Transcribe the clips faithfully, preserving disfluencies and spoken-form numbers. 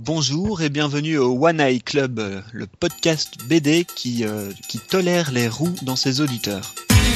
Bonjour et bienvenue au One Eye Club, le podcast B D qui, euh, qui tolère les roues dans ses auditeurs.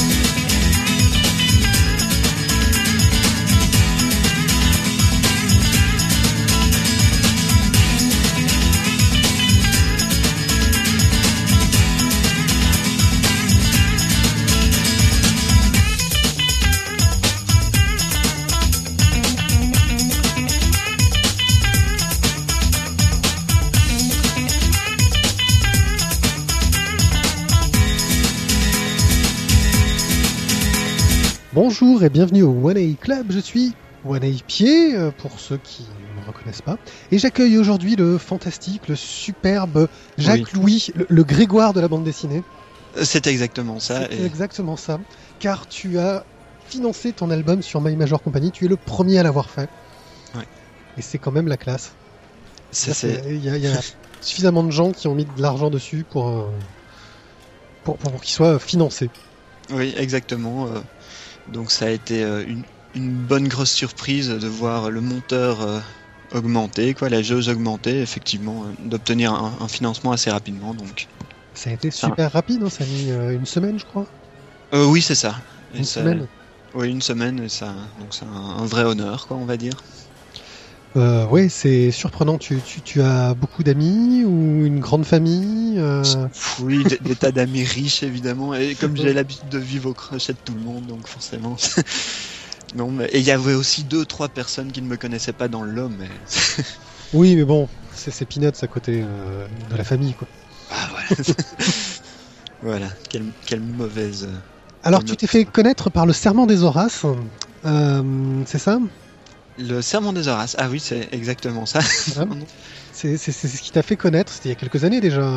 Bonjour et bienvenue au One Eye Club, je suis One Eye Pied, pour ceux qui ne me reconnaissent pas, et j'accueille aujourd'hui le fantastique, le superbe Jacques-Louis, oui. le, le Grégoire de la bande dessinée. C'est exactement ça. C'est et... exactement ça, car tu as financé ton album sur My Major Company, tu es le premier à l'avoir fait, ouais. Et c'est quand même la classe. Ça, c'est... Il y a, y a suffisamment de gens qui ont mis de l'argent dessus pour, euh, pour, pour, pour qu'il soit financé. Oui, exactement. Euh... Donc ça a été euh, une, une bonne grosse surprise de voir le monteur euh, augmenter, quoi, la jauge augmenter, effectivement, euh, d'obtenir un, un financement assez rapidement. Donc ça a été super ah. rapide, hein, ça a mis euh, une semaine, je crois. Euh, oui, c'est ça. Et une ça, semaine. Oui, une semaine, et ça, donc c'est un, un vrai honneur, quoi, on va dire. Euh, oui, c'est surprenant. Tu, tu, tu as beaucoup d'amis ou une grande famille euh... Oui, des, des tas d'amis riches, évidemment. Et comme j'ai l'habitude de vivre au crochet de tout le monde, donc forcément... non, mais... Et il y avait aussi deux, trois personnes qui ne me connaissaient pas dans l'homme. Mais... oui, mais bon, c'est, c'est peanuts à côté euh, de la famille, quoi. Ah, voilà. Voilà, quelle, quelle mauvaise... Alors, quelle tu t'es fait connaître par le Serment des Horaces, euh, c'est ça ? Le Serment des Horaces, ah oui, c'est exactement ça. Voilà. c'est, c'est, c'est ce qui t'a fait connaître, c'était il y a quelques années déjà.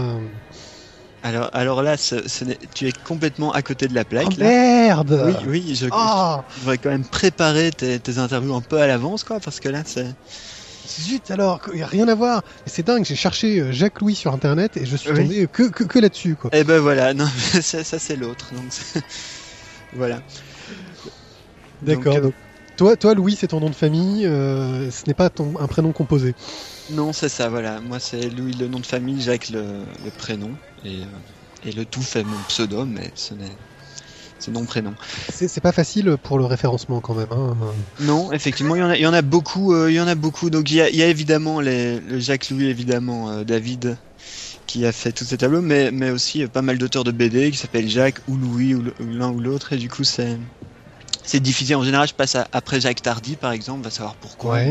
Alors, alors là, ce, ce tu es complètement à côté de la plaque. Oh là. Merde. Oui, oui, je, oh. je devrais quand même préparer tes, tes interviews un peu à l'avance, quoi, parce que là, c'est... Zut alors, il n'y a rien à voir. Et c'est dingue, j'ai cherché Jacques-Louis sur internet et je suis oui. tombé que, que, que là-dessus, quoi. Et ben voilà, non, ça, ça c'est l'autre. Donc c'est... voilà. D'accord. Donc, donc... Toi, toi, Louis, c'est ton nom de famille, euh, ce n'est pas ton, un prénom composé. Non, c'est ça, voilà. Moi, c'est Louis le nom de famille, Jacques le, le prénom, et, euh, et le tout fait mon pseudo, mais ce n'est c'est nom prénom. C'est, c'est pas facile pour le référencement quand même. Hein. Non, effectivement, il y en a, il y en a beaucoup, euh, il y en a beaucoup. Donc il y a, il y a évidemment les, le Jacques Louis, évidemment euh, David, qui a fait tous ces tableaux, mais mais aussi euh, pas mal d'auteurs de B D qui s'appellent Jacques ou Louis ou, le, ou l'un ou l'autre, et du coup c'est C'est difficile. En général, je passe à, après Jacques Tardy, par exemple, on va savoir pourquoi. Ouais.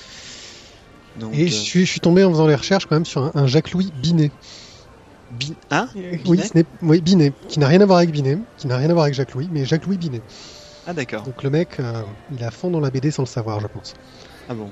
Donc, et euh... je, suis, je suis tombé en faisant les recherches quand même sur un, un Jacques-Louis Binet. Bin... Hein Binet oui, ce n'est... oui, Binet, qui n'a rien à voir avec Binet, qui n'a rien à voir avec Jacques-Louis, mais Jacques-Louis Binet. Ah d'accord. Donc le mec, euh, il est à fond dans la B D sans le savoir, je pense. Ah bon.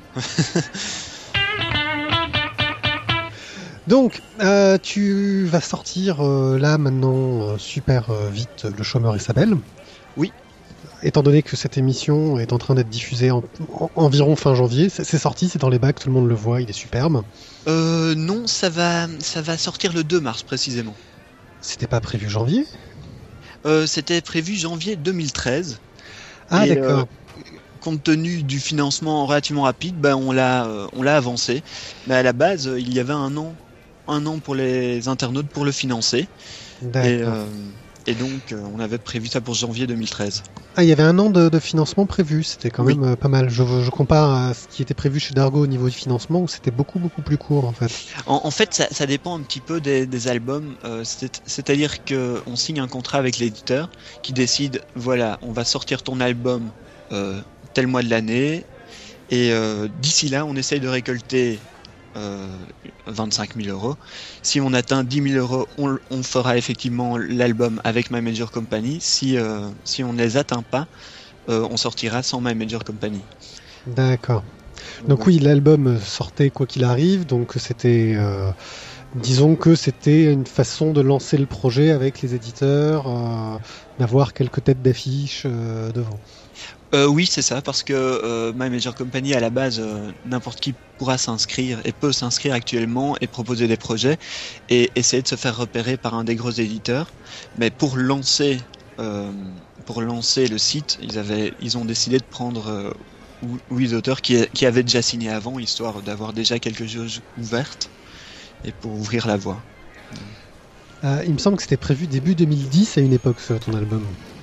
Donc, euh, tu vas sortir euh, là maintenant euh, super euh, vite Le Chômeur et sa belle. Oui. Étant donné que cette émission est en train d'être diffusée en, en, environ fin janvier, c'est, c'est sorti, c'est dans les bacs, tout le monde le voit, il est superbe. Euh, non, ça va, ça va sortir le deux mars précisément. C'était pas prévu janvier ? euh, C'était prévu janvier deux mille treize. Ah et, d'accord. Euh, compte tenu du financement relativement rapide, ben on l'a, euh, on l'a avancé. Mais à la base, il y avait un an, un an pour les internautes pour le financer. D'accord. Et, euh, Et donc, euh, on avait prévu ça pour janvier deux mille treize. Ah, il y avait un an de, de financement prévu, c'était quand oui. même euh, pas mal. Je, je compare à ce qui était prévu chez Dargo au niveau du financement, où c'était beaucoup, beaucoup plus court, en fait. En, en fait, ça, ça dépend un petit peu des, des albums. Euh, c'est, c'est-à-dire qu'on signe un contrat avec l'éditeur qui décide, voilà, on va sortir ton album euh, tel mois de l'année, et euh, d'ici là, on essaye de récolter... Euh, vingt-cinq mille euros. Si on atteint dix mille euros, on, on fera effectivement l'album avec My Major Company. Si, euh, si on ne les atteint pas, euh, on sortira sans My Major Company. D'accord. Donc, donc oui, l'album sortait quoi qu'il arrive, donc c'était... Euh, disons que c'était une façon de lancer le projet avec les éditeurs, euh, d'avoir quelques têtes d'affiche euh, devant. Euh, oui, c'est ça, parce que euh, My Major Company, à la base, euh, n'importe qui pourra s'inscrire et peut s'inscrire actuellement et proposer des projets et essayer de se faire repérer par un des gros éditeurs. Mais pour lancer, euh, pour lancer le site, ils avaient, ils ont décidé de prendre euh, huit auteurs qui, qui avaient déjà signé avant, histoire d'avoir déjà quelque chose ouverte et pour ouvrir la voie. Euh, il me semble que c'était prévu début deux mille dix à une époque, ce, ton album.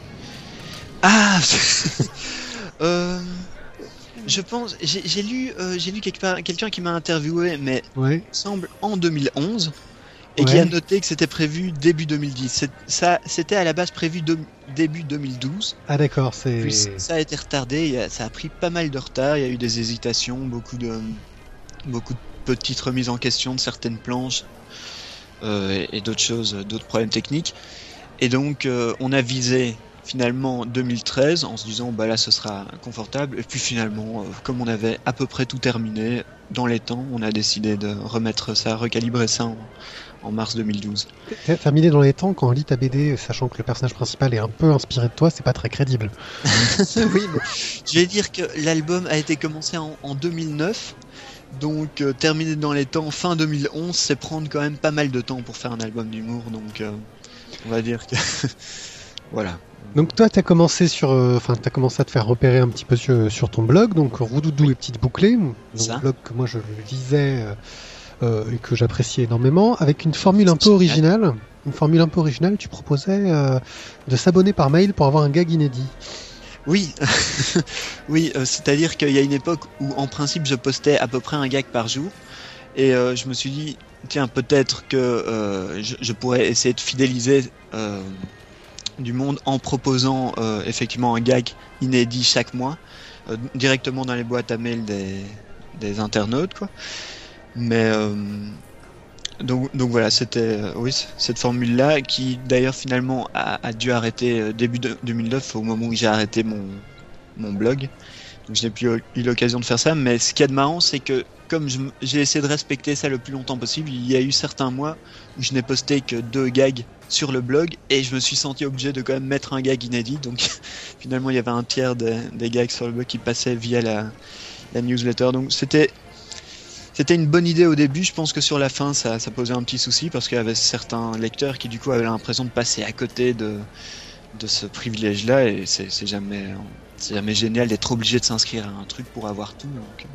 Ah euh, Je pense, j'ai, j'ai lu, euh, j'ai lu quelque part, quelqu'un qui m'a interviewé, mais ouais. il me semble en deux mille onze, et ouais. qui a noté que c'était prévu début deux mille dix. C'est, ça, c'était à la base prévu de, début deux mille douze. Ah d'accord, c'est... Puis ça a été retardé, il y a, ça a pris pas mal de retard, il y a eu des hésitations, beaucoup de, beaucoup de petites remises en question de certaines planches, euh, et, et d'autres choses, d'autres problèmes techniques. Et donc euh, on a visé finalement deux mille treize en se disant bah là ce sera confortable, et puis finalement euh, comme on avait à peu près tout terminé dans les temps, on a décidé de remettre ça, recalibrer ça en, en mars deux mille douze. Terminé dans les temps, quand on lit ta B D sachant que le personnage principal est un peu inspiré de toi, c'est pas très crédible. Oui, mais je vais dire que l'album a été commencé en, en deux mille neuf, donc euh, terminé dans les temps fin deux mille onze, c'est prendre quand même pas mal de temps pour faire un album d'humour, donc euh, on va dire que voilà. Donc toi, t'as commencé sur, enfin, euh, t'as commencé à te faire repérer un petit peu sur, sur ton blog, donc Roudoudou et Petites Bouclées, donc un blog que moi je lisais euh, et que j'appréciais énormément, avec une formule un peu originale. Une formule un peu originale, tu proposais euh, de s'abonner par mail pour avoir un gag inédit. Oui, oui, euh, c'est-à-dire qu'il y a une époque où en principe je postais à peu près un gag par jour, et euh, je me suis dit tiens peut-être que euh, je, je pourrais essayer de fidéliser euh, du monde en proposant euh, effectivement un gag inédit chaque mois euh, directement dans les boîtes à mail des, des internautes quoi. Mais euh, donc, donc voilà, c'était euh, oui cette formule là qui d'ailleurs finalement a, a dû arrêter euh, début de deux mille neuf au moment où j'ai arrêté mon mon blog. Donc je n'ai plus eu l'occasion de faire ça, mais ce qu'il y a de marrant c'est que comme je, j'ai essayé de respecter ça le plus longtemps possible, il y a eu certains mois où je n'ai posté que deux gags sur le blog et je me suis senti obligé de quand même mettre un gag inédit, donc finalement il y avait un tiers des, des gags sur le blog qui passaient via la, la newsletter, donc c'était c'était une bonne idée au début. Je pense que sur la fin ça, ça posait un petit souci parce qu'il y avait certains lecteurs qui du coup avaient l'impression de passer à côté de, de ce privilège là, et c'est, c'est jamais c'est jamais génial d'être obligé de s'inscrire à un truc pour avoir tout, donc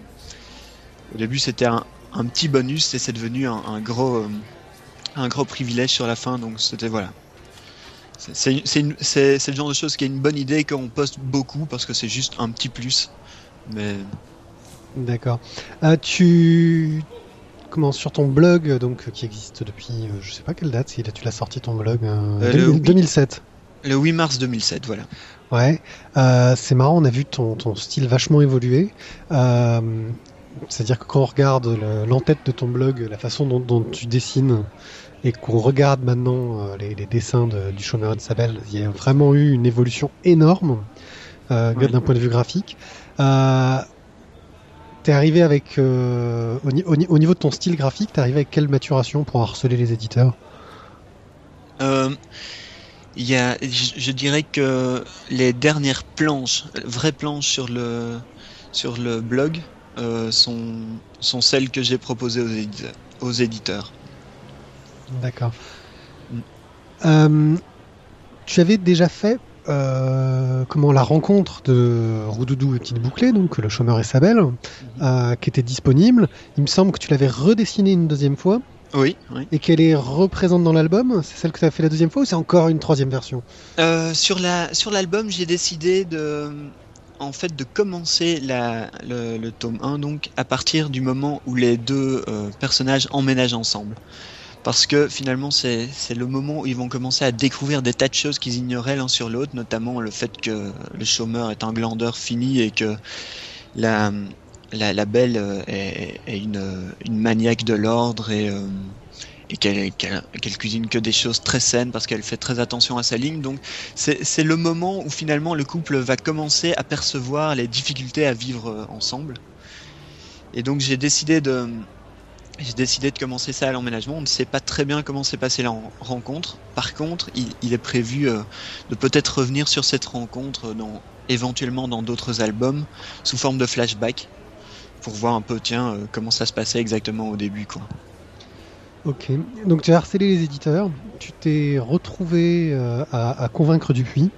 au début c'était un, un petit bonus et c'est devenu un, un gros euh, un gros privilège sur la fin, donc c'était voilà. C'est, c'est, c'est, une, c'est, c'est le genre de chose qui est une bonne idée quand on poste beaucoup parce que c'est juste un petit plus. Mais d'accord. Euh, tu commences sur ton blog donc qui existe depuis euh, je sais pas quelle date, si tu l'as sorti ton blog euh, euh, deux mille, deux mille sept. Le huit mars deux mille sept, voilà. Ouais, euh, c'est marrant, on a vu ton, ton style vachement évoluer. Euh, C'est-à-dire que quand on regarde le, l'entête de ton blog, la façon dont, dont tu dessines, et qu'on regarde maintenant euh, les, les dessins de, du chômeur de Sabel, il y a vraiment eu une évolution énorme euh, oui. d'un point de vue graphique. Euh, t'es arrivé avec, euh, au, au, au niveau de ton style graphique, t'es arrivé avec quelle maturation pour harceler les éditeurs ? euh, y a, je, je dirais que les dernières planches, vraies planches sur le, sur le blog, Euh, sont, sont celles que j'ai proposées aux éditeurs. Aux éditeurs. D'accord. Mm. Euh, tu avais déjà fait euh, comment la rencontre de Roudoudou et Petites Bouclées, donc le chômeur et Sabel, mm-hmm. euh, qui était disponible. Il me semble que tu l'avais redessinée une deuxième fois. Oui, oui. Et qu'elle est représente dans l'album. C'est celle que tu as fait la deuxième fois ou c'est encore une troisième version ? euh, sur, la, sur l'album, j'ai décidé de... en fait de commencer la, le, le tome un donc à partir du moment où les deux euh, personnages emménagent ensemble, parce que finalement c'est, c'est le moment où ils vont commencer à découvrir des tas de choses qu'ils ignoraient l'un sur l'autre, notamment le fait que le chômeur est un glandeur fini et que la, la, la belle est, est une, une maniaque de l'ordre et euh, et qu'elle, qu'elle, qu'elle cuisine que des choses très saines parce qu'elle fait très attention à sa ligne. Donc c'est, c'est le moment où finalement le couple va commencer à percevoir les difficultés à vivre ensemble. Et donc j'ai décidé de, j'ai décidé de commencer ça à l'emménagement. On ne sait pas très bien comment s'est passée la rencontre. Par contre, il, il est prévu euh, de peut-être revenir sur cette rencontre dans, éventuellement dans d'autres albums sous forme de flashback pour voir un peu tiens euh, comment ça se passait exactement au début quoi. Ok, donc tu as harcelé les éditeurs, tu t'es retrouvé euh, à, à convaincre Dupuis,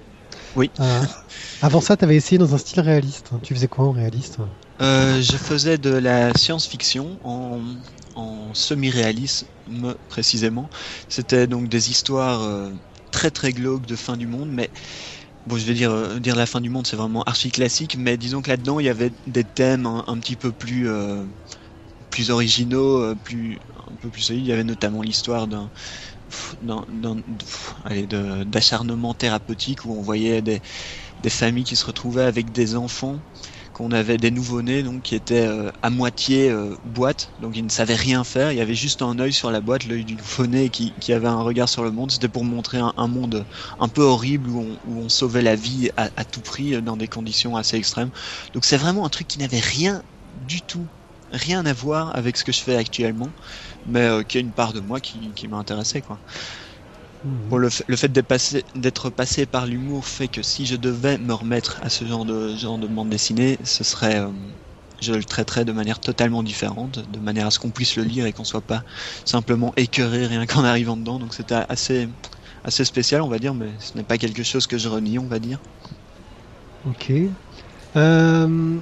Oui. Euh, avant ça, tu avais essayé dans un style réaliste. Tu faisais quoi en réaliste? Euh, je faisais de la science-fiction en, en semi-réalisme précisément. C'était donc des histoires euh, très très glauques de fin du monde, mais bon, je vais dire euh, dire la fin du monde, c'est vraiment archi classique, mais disons que là-dedans il y avait des thèmes un, un petit peu plus euh, plus originaux, euh, plus un peu plus solides. Il y avait notamment l'histoire d'un d'un, d'un pff, allez, de, d'acharnement thérapeutique où on voyait des, des familles qui se retrouvaient avec des enfants, qu'on avait des nouveau-nés donc qui étaient euh, à moitié euh, boîte, donc ils ne savaient rien faire, il y avait juste un œil sur la boîte, l'œil du nouveau-né qui, qui avait un regard sur le monde. C'était pour montrer un, un monde un peu horrible où on, où on sauvait la vie à, à tout prix dans des conditions assez extrêmes. Donc c'est vraiment un truc qui n'avait rien du tout, rien à voir avec ce que je fais actuellement, mais euh, qui a une part de moi qui, qui m'a intéressé, quoi. Bon, le, f- le fait d'être passé, d'être passé par l'humour fait que si je devais me remettre à ce genre de, genre de bande dessinée, ce serait, euh, je le traiterais de manière totalement différente, de manière à ce qu'on puisse le lire et qu'on soit pas simplement écœuré rien qu'en arrivant dedans. Donc c'était assez, assez spécial, on va dire, mais ce n'est pas quelque chose que je renie, on va dire. Ok. Euh...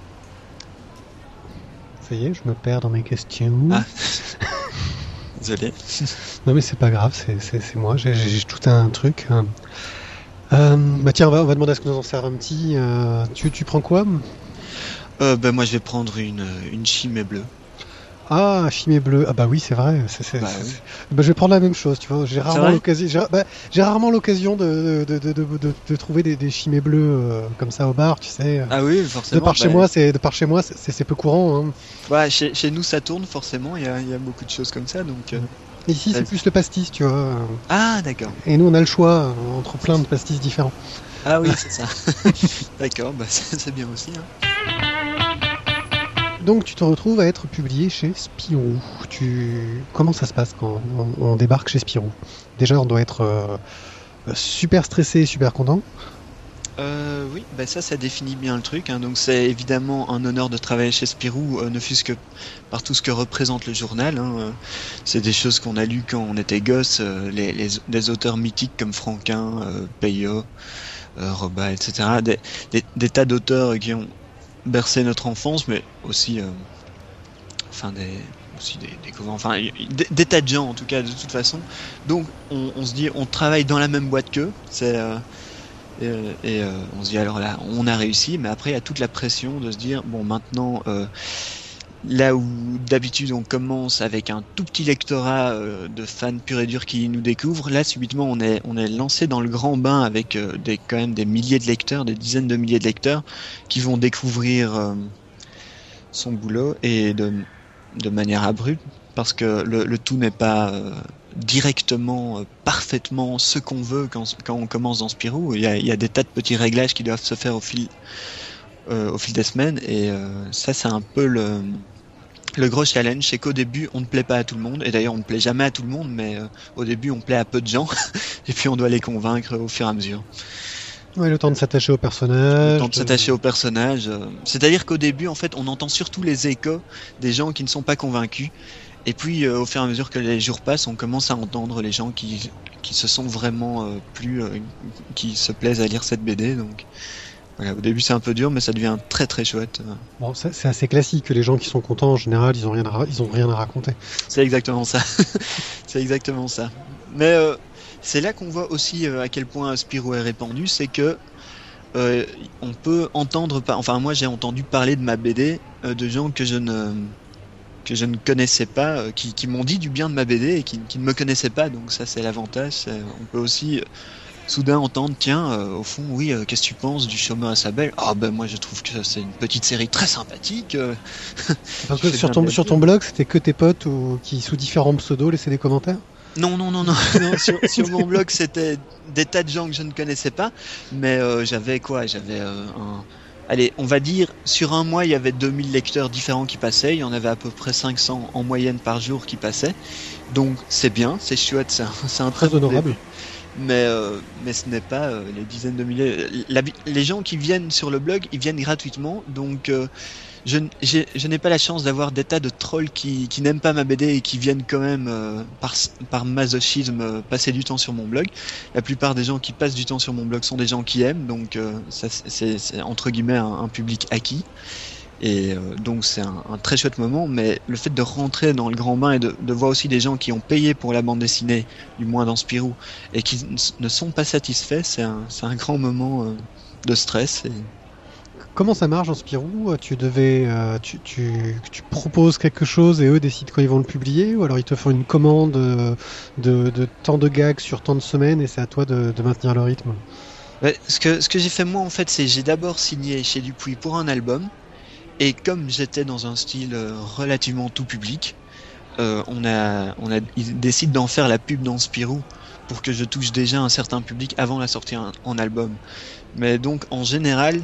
Ça y est, je me perds dans mes questions. Ah. Désolé. Non mais c'est pas grave, c'est, c'est, c'est moi, j'ai, j'ai tout un truc. Euh, bah tiens, on va, on va demander à ce qu'on nous en serve un petit. Euh, tu, tu prends quoi? euh, ben moi je vais prendre une, une chimée bleue. Ah, chimée bleue. Ah bah oui, c'est vrai. C'est, c'est, Bah, c'est, oui. c'est... Bah, je vais prendre la même chose, tu vois. J'ai rarement vrai l'occasion, j'ai, bah, j'ai rarement l'occasion de, de, de, de, de, de trouver des, des chimées bleues euh, comme ça au bar, tu sais. Ah oui, forcément. De par chez bah, moi, c'est de par chez moi, c'est, c'est, c'est peu courant. Hein. Ouais, chez, chez nous ça tourne forcément. Il y a, il y a beaucoup de choses comme ça, donc. Euh... Ici, c'est plus le pastis, tu vois. Ah, d'accord. Et nous, on a le choix entre plein de pastis différents. Ah oui, c'est ça. D'accord, bah c'est, c'est bien aussi. Hein. Donc, tu te retrouves à être publié chez Spirou. Tu... Comment ça se passe quand on, on débarque chez Spirou? Déjà, on doit être euh, super stressé, super content. Euh, oui, bah ça, ça définit bien le truc. Hein. Donc, c'est évidemment un honneur de travailler chez Spirou, euh, ne fût-ce que par tout ce que représente le journal. Hein. Euh, c'est des choses qu'on a lues quand on était gosse, euh, les, les, les auteurs mythiques comme Franquin, euh, Peyo, euh, Roba, et cetera. Des, des, des tas d'auteurs qui ont bercé notre enfance, mais aussi, euh, enfin des, aussi des, des comment, enfin des, des tas de gens en tout cas de toute façon. Donc, on, on se dit, on travaille dans la même boîte qu'eux. C'est euh, Et, et euh, on se dit alors là, on a réussi, mais après il y a toute la pression de se dire bon maintenant euh, là où d'habitude on commence avec un tout petit lectorat euh, de fans purs et durs qui nous découvrent, là subitement on est on est lancé dans le grand bain avec euh, des quand même des milliers de lecteurs, des dizaines de milliers de lecteurs qui vont découvrir euh, son boulot et de de manière abrupte parce que le, le tout n'est pas euh, directement, euh, parfaitement ce qu'on veut quand, quand on commence dans Spirou. Il y, a, il y a des tas de petits réglages qui doivent se faire au fil, euh, au fil des semaines et euh, ça c'est un peu le, le gros challenge, c'est qu'au début on ne plaît pas à tout le monde et d'ailleurs on ne plaît jamais à tout le monde, mais euh, au début on plaît à peu de gens et puis on doit les convaincre au fur et à mesure. Ouais, le temps de s'attacher au personnage. Le temps de s'attacher au personnage. Euh, c'est-à-dire qu'au début en fait on entend surtout les échos des gens qui ne sont pas convaincus. Et puis, euh, au fur et à mesure que les jours passent, on commence à entendre les gens qui, qui se sont vraiment euh, plus, euh, qui se plaisent à lire cette B D. Donc, voilà, au début c'est un peu dur, mais ça devient très très chouette. Bon, ça, c'est assez classique. Les gens qui sont contents, en général, ils ont rien à, ils ont rien à raconter. C'est exactement ça. C'est exactement ça. Mais euh, c'est là qu'on voit aussi euh, à quel point Spirou est répandu, c'est que euh, on peut entendre, par... enfin moi j'ai entendu parler de ma B D euh, de gens que je ne que je ne connaissais pas, euh, qui, qui m'ont dit du bien de ma B D et qui, qui ne me connaissaient pas, donc ça c'est l'avantage. C'est, on peut aussi euh, soudain entendre, tiens, euh, au fond, oui, euh, qu'est-ce que tu penses du Chômeur à sa belle? Ah ben moi je trouve que c'est une petite série très sympathique. Euh, Parce que sur ton, sur ton blog, c'était que tes potes ou, qui, sous différents pseudos, laissaient des commentaires? Non, non, non, non, non sur, sur mon blog c'était des tas de gens que je ne connaissais pas, mais euh, j'avais quoi? J'avais euh, un... Allez, on va dire, sur un mois, il y avait deux mille lecteurs différents qui passaient. Il y en avait à peu près cinq cents en moyenne par jour qui passaient. Donc, c'est bien, c'est chouette, c'est un, c'est un très honorable. Début. Mais, euh, mais ce n'est pas euh, les dizaines de milliers. La, les gens qui viennent sur le blog, ils viennent gratuitement. Donc, euh, je, n- j'ai- je n'ai pas la chance d'avoir des tas de trolls qui, qui n'aiment pas ma B D et qui viennent quand même euh, par, s- par masochisme euh, passer du temps sur mon blog. La plupart des gens qui passent du temps sur mon blog sont des gens qui aiment, donc euh, ça c'est, c'est- c'est entre guillemets un, un public acquis. Et euh, donc c'est un, un très chouette moment, mais le fait de rentrer dans le grand bain et de, de voir aussi des gens qui ont payé pour la bande dessinée, du moins dans Spirou, et qui n- ne sont pas satisfaits, c'est un, c'est un grand moment euh, de stress. Et... Comment ça marche dans Spirou? Tu devais, euh, tu, tu, tu proposes quelque chose et eux décident quand ils vont le publier, ou alors ils te font une commande euh, de, de tant de gags sur tant de semaines et c'est à toi de, de maintenir le rythme. Ouais, ce que, ce que j'ai fait moi en fait, c'est j'ai d'abord signé chez Dupuis pour un album, et comme j'étais dans un style euh, relativement tout public, euh, on a, on a, ils décident d'en faire la pub dans Spirou pour que je touche déjà un certain public avant la sortie en, en album. Mais donc en général,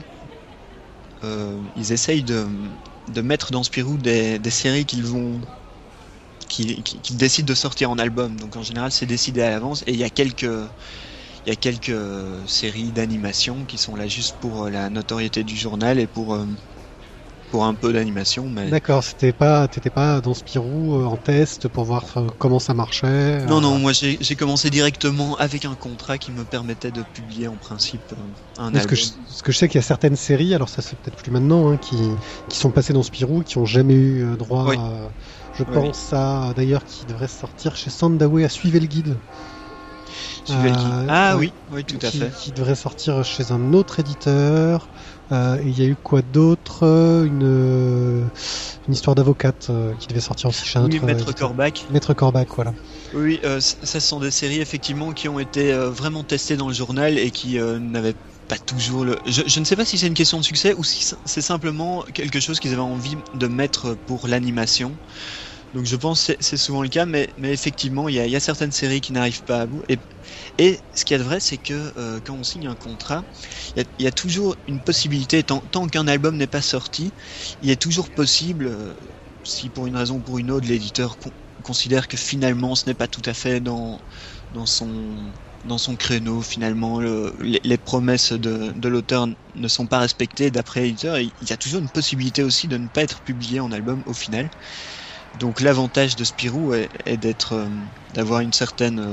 euh, ils essayent de, de mettre dans Spirou des, des séries qu'ils vont, qu'ils, qu'ils qu'ils décident de sortir en album. Donc en général, c'est décidé à l'avance, et il y a quelques, il y a quelques euh, séries d'animation qui sont là juste pour euh, la notoriété du journal et pour euh, pour un peu d'animation, mais D'accord, c'était pas, t'étais pas dans Spirou euh, en test pour voir euh, comment ça marchait. non, euh. non, moi j'ai j'ai commencé directement avec un contrat qui me permettait de publier en principe euh, un Parce que je, album. parce que je sais qu'il y a certaines séries, alors ça c'est peut-être plus maintenant, hein, qui, qui sont passées dans Spirou, qui ont jamais eu euh, droit. Oui, à- je oui, oui. pense à d'ailleurs qui devrait sortir chez Sandawe à Suivez le guide. Suivez le guide. Euh, Ah ouais, oui, oui, tout à qui, fait. qui devrait sortir chez un autre éditeur. Euh, et il y a eu quoi d'autre? Une, euh, une histoire d'avocate euh, qui devait sortir aussi chez un Oui, autre euh, Maître éditeur. Corbac. Maître Corbac, voilà. Oui, oui, euh, c- ça ce sont des séries effectivement qui ont été euh, vraiment testées dans le journal et qui euh, n'avaient pas toujours le. Je, je ne sais pas si c'est une question de succès ou si c'est simplement quelque chose qu'ils avaient envie de mettre pour l'animation. Donc je pense que c'est c'est souvent le cas, mais, mais effectivement, il y a, il y a certaines séries qui n'arrivent pas à bout. Et, et ce qu'il y a de vrai, c'est que euh, quand on signe un contrat, il y a, il y a toujours une possibilité, tant, tant qu'un album n'est pas sorti, il est toujours possible, euh, si pour une raison ou pour une autre, l'éditeur con- considère que finalement ce n'est pas tout à fait dans, dans, son, dans son créneau, finalement, le- les, les promesses de, de l'auteur ne sont pas respectées d'après l'éditeur, et il y a toujours une possibilité aussi de ne pas être publié en album au final. Donc l'avantage de Spirou est, est d'être, euh, d'avoir une certaine, euh,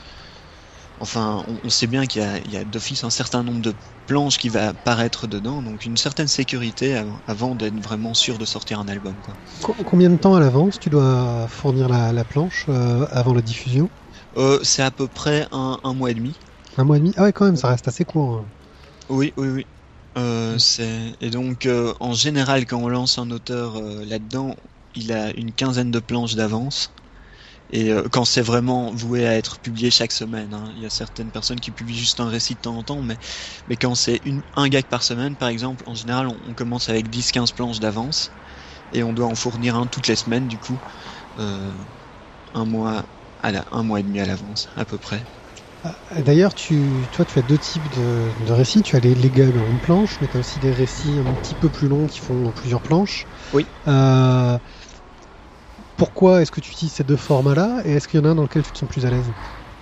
enfin, on, on sait bien qu'il y a, il y a d'office un certain nombre de planches qui va apparaître dedans, donc une certaine sécurité avant, avant d'être vraiment sûr de sortir un album, quoi. Co- combien de temps à l'avance tu dois fournir la, la planche euh, avant la diffusion? Euh, c'est à peu près un, un mois et demi. Un mois et demi? Ah ouais, quand même, ça reste assez court, hein. Oui, oui, oui. Euh, c'est et donc euh, en général quand on lance un auteur euh, là-dedans, il a une quinzaine de planches d'avance. Et euh, quand c'est vraiment voué à être publié chaque semaine, hein. Il y a certaines personnes qui publient juste un récit de temps en temps, mais, mais quand c'est une, un gag par semaine, par exemple, en général, on, on commence avec dix quinze planches d'avance, et on doit en fournir un toutes les semaines, du coup, euh, un mois à la, un mois et demi à l'avance, à peu près. Ah, d'ailleurs, tu, toi, tu as deux types de, de récits. Tu as les, les gags en une planche, mais tu as aussi des récits un petit peu plus longs qui font plusieurs planches. Oui. Euh, pourquoi est-ce que tu utilises ces deux formats-là et est-ce qu'il y en a un dans lequel tu te sens plus à l'aise?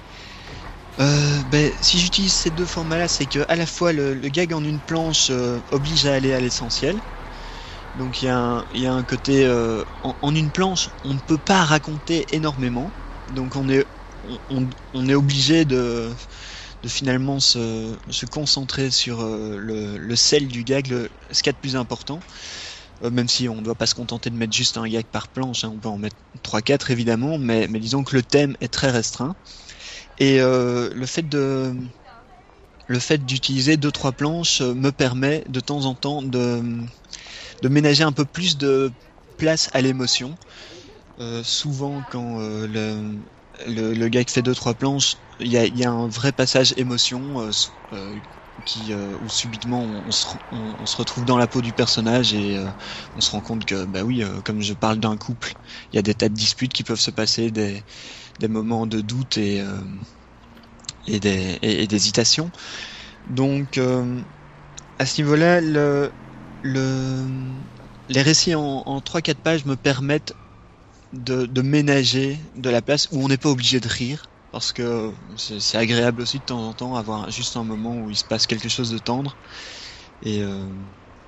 Euh, ben, si j'utilise ces deux formats-là, c'est que à la fois le, le gag en une planche euh, oblige à aller à l'essentiel. Donc il y, a un- il y a un côté euh, en, en une planche, on ne peut pas raconter énormément. Donc on est on, on- on est obligé de, de finalement se, se concentrer sur euh, le, le sel du gag, le, ce qu'il y a de plus important. Euh, même si on ne doit pas se contenter de mettre juste un gag par planche, hein, on peut en mettre trois quatre évidemment, mais, mais disons que le thème est très restreint. Et euh, le fait de le fait d'utiliser deux trois planches euh, me permet de temps en temps de de ménager un peu plus de place à l'émotion. Euh, souvent, quand euh, le, le, le gars qui fait deux trois planches, il y a, y a un vrai passage émotion euh, euh, qui, euh, où subitement on, on, se, on, on se retrouve dans la peau du personnage et euh, on se rend compte que, bah oui, euh, comme je parle d'un couple, il y a des tas de disputes qui peuvent se passer, des, des moments de doute et, euh, et, des, et, et d'hésitation. Donc, euh, à ce niveau-là, le, le, les récits en, en trois quatre pages me permettent de, de ménager de la place où on n'est pas obligé de rire, parce que c'est, c'est agréable aussi de temps en temps avoir juste un moment où il se passe quelque chose de tendre. Et, euh,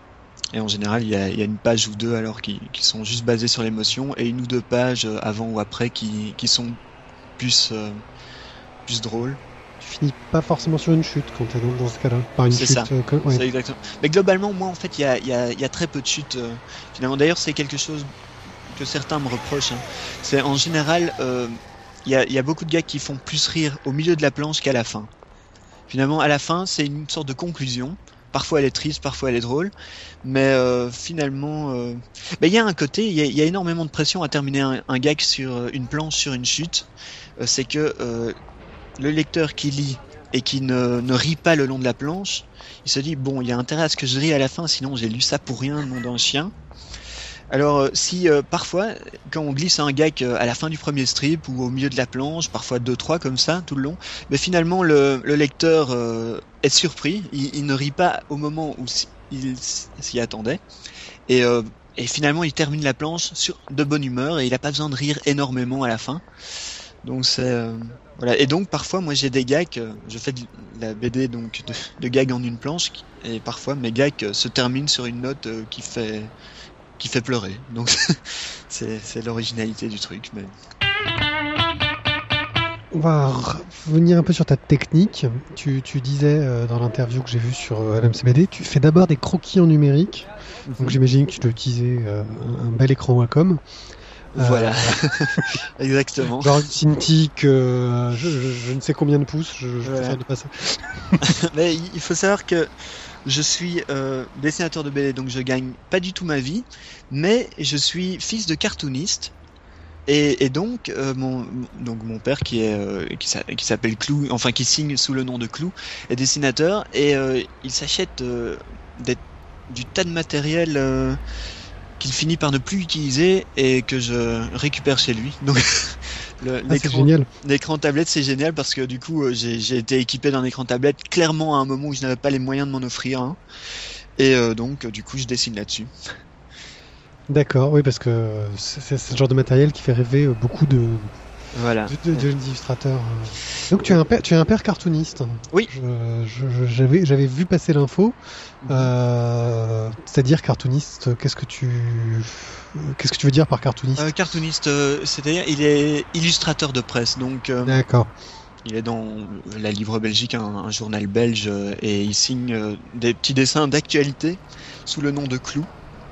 Et en général, il y a, il y a une page ou deux alors qui, qui sont juste basées sur l'émotion et une ou deux pages avant ou après qui, qui sont plus, euh, plus drôles. Tu finis pas forcément sur une chute quand t'es dans, dans ce cas-là. Par une C'est chute. ça. Euh, que, ouais. C'est exactement. Mais globalement, moi, en fait, il y a, il y a, il y a très peu de chutes. Euh, finalement, d'ailleurs, c'est quelque chose que certains me reprochent. Hein. C'est en général, euh, il y a, il y a beaucoup de gars qui font plus rire au milieu de la planche qu'à la fin. Finalement, à la fin, c'est une sorte de conclusion. Parfois, elle est triste, parfois, elle est drôle. Mais euh, finalement, euh... ben, il y a un côté, il y a, il y a énormément de pression à terminer un, un gag sur une planche, sur une chute. Euh, c'est que euh, le lecteur qui lit et qui ne, ne rit pas le long de la planche, il se dit, bon, il y a intérêt à ce que je rie à la fin, sinon j'ai lu ça pour rien, nom d'un chien. Alors, euh, si euh, parfois, quand on glisse un gag euh, à la fin du premier strip ou au milieu de la planche, parfois deux, trois comme ça, tout le long, mais finalement, le, le lecteur euh, est surpris, il, il ne rit pas au moment où si, il s'y attendait, et, euh, et finalement, il termine la planche sur de bonne humeur et il n'a pas besoin de rire énormément à la fin. Donc, c'est... Euh, voilà. Et donc, parfois, moi, j'ai des gags, euh, je fais de la B D donc, de, de gags en une planche, et parfois, mes gags euh, se terminent sur une note euh, qui fait... qui fait pleurer. Donc c'est, c'est l'originalité du truc. Mais... On va revenir un peu sur ta technique. Tu, tu disais euh, dans l'interview que j'ai vue sur euh, L M C B D, tu fais d'abord des croquis en numérique. Mm-hmm. Donc j'imagine que tu dois utiliser euh, un, un bel écran Wacom. Voilà, euh, exactement. Genre une Cintiq, euh, je, je, je ne sais combien de pouces, je, je préfère ne pas ça. Mais il faut savoir que je suis euh, dessinateur de B D, donc je gagne pas du tout ma vie, mais je suis fils de cartooniste. Et, et donc, euh, mon, donc mon père qui est euh, qui, qui s'appelle Clou, enfin qui signe sous le nom de Clou, est dessinateur et euh, il s'achète euh, des, du tas de matériel euh, qu'il finit par ne plus utiliser et que je récupère chez lui. Donc le, ah, l'écran, c'est génial. L'écran tablette c'est génial parce que du coup j'ai, j'ai été équipé d'un écran tablette clairement à un moment où je n'avais pas les moyens de m'en offrir un. Et euh, donc du coup je dessine là-dessus. D'accord, oui, parce que c'est, c'est le genre de matériel qui fait rêver beaucoup de, voilà. de, de, de illustrateurs. Donc tu es un père, tu es un père cartooniste. Oui. Je, je, j'avais, j'avais vu passer l'info. Mmh. Euh, c'est-à-dire cartooniste, qu'est-ce que tu, qu'est-ce que tu veux dire par cartooniste ? euh, Cartooniste, euh, c'est-à-dire il est illustrateur de presse, donc. Euh, D'accord. Il est dans la Livre Belgique, un, un journal belge, et il signe euh, des petits dessins d'actualité sous le nom de Clou.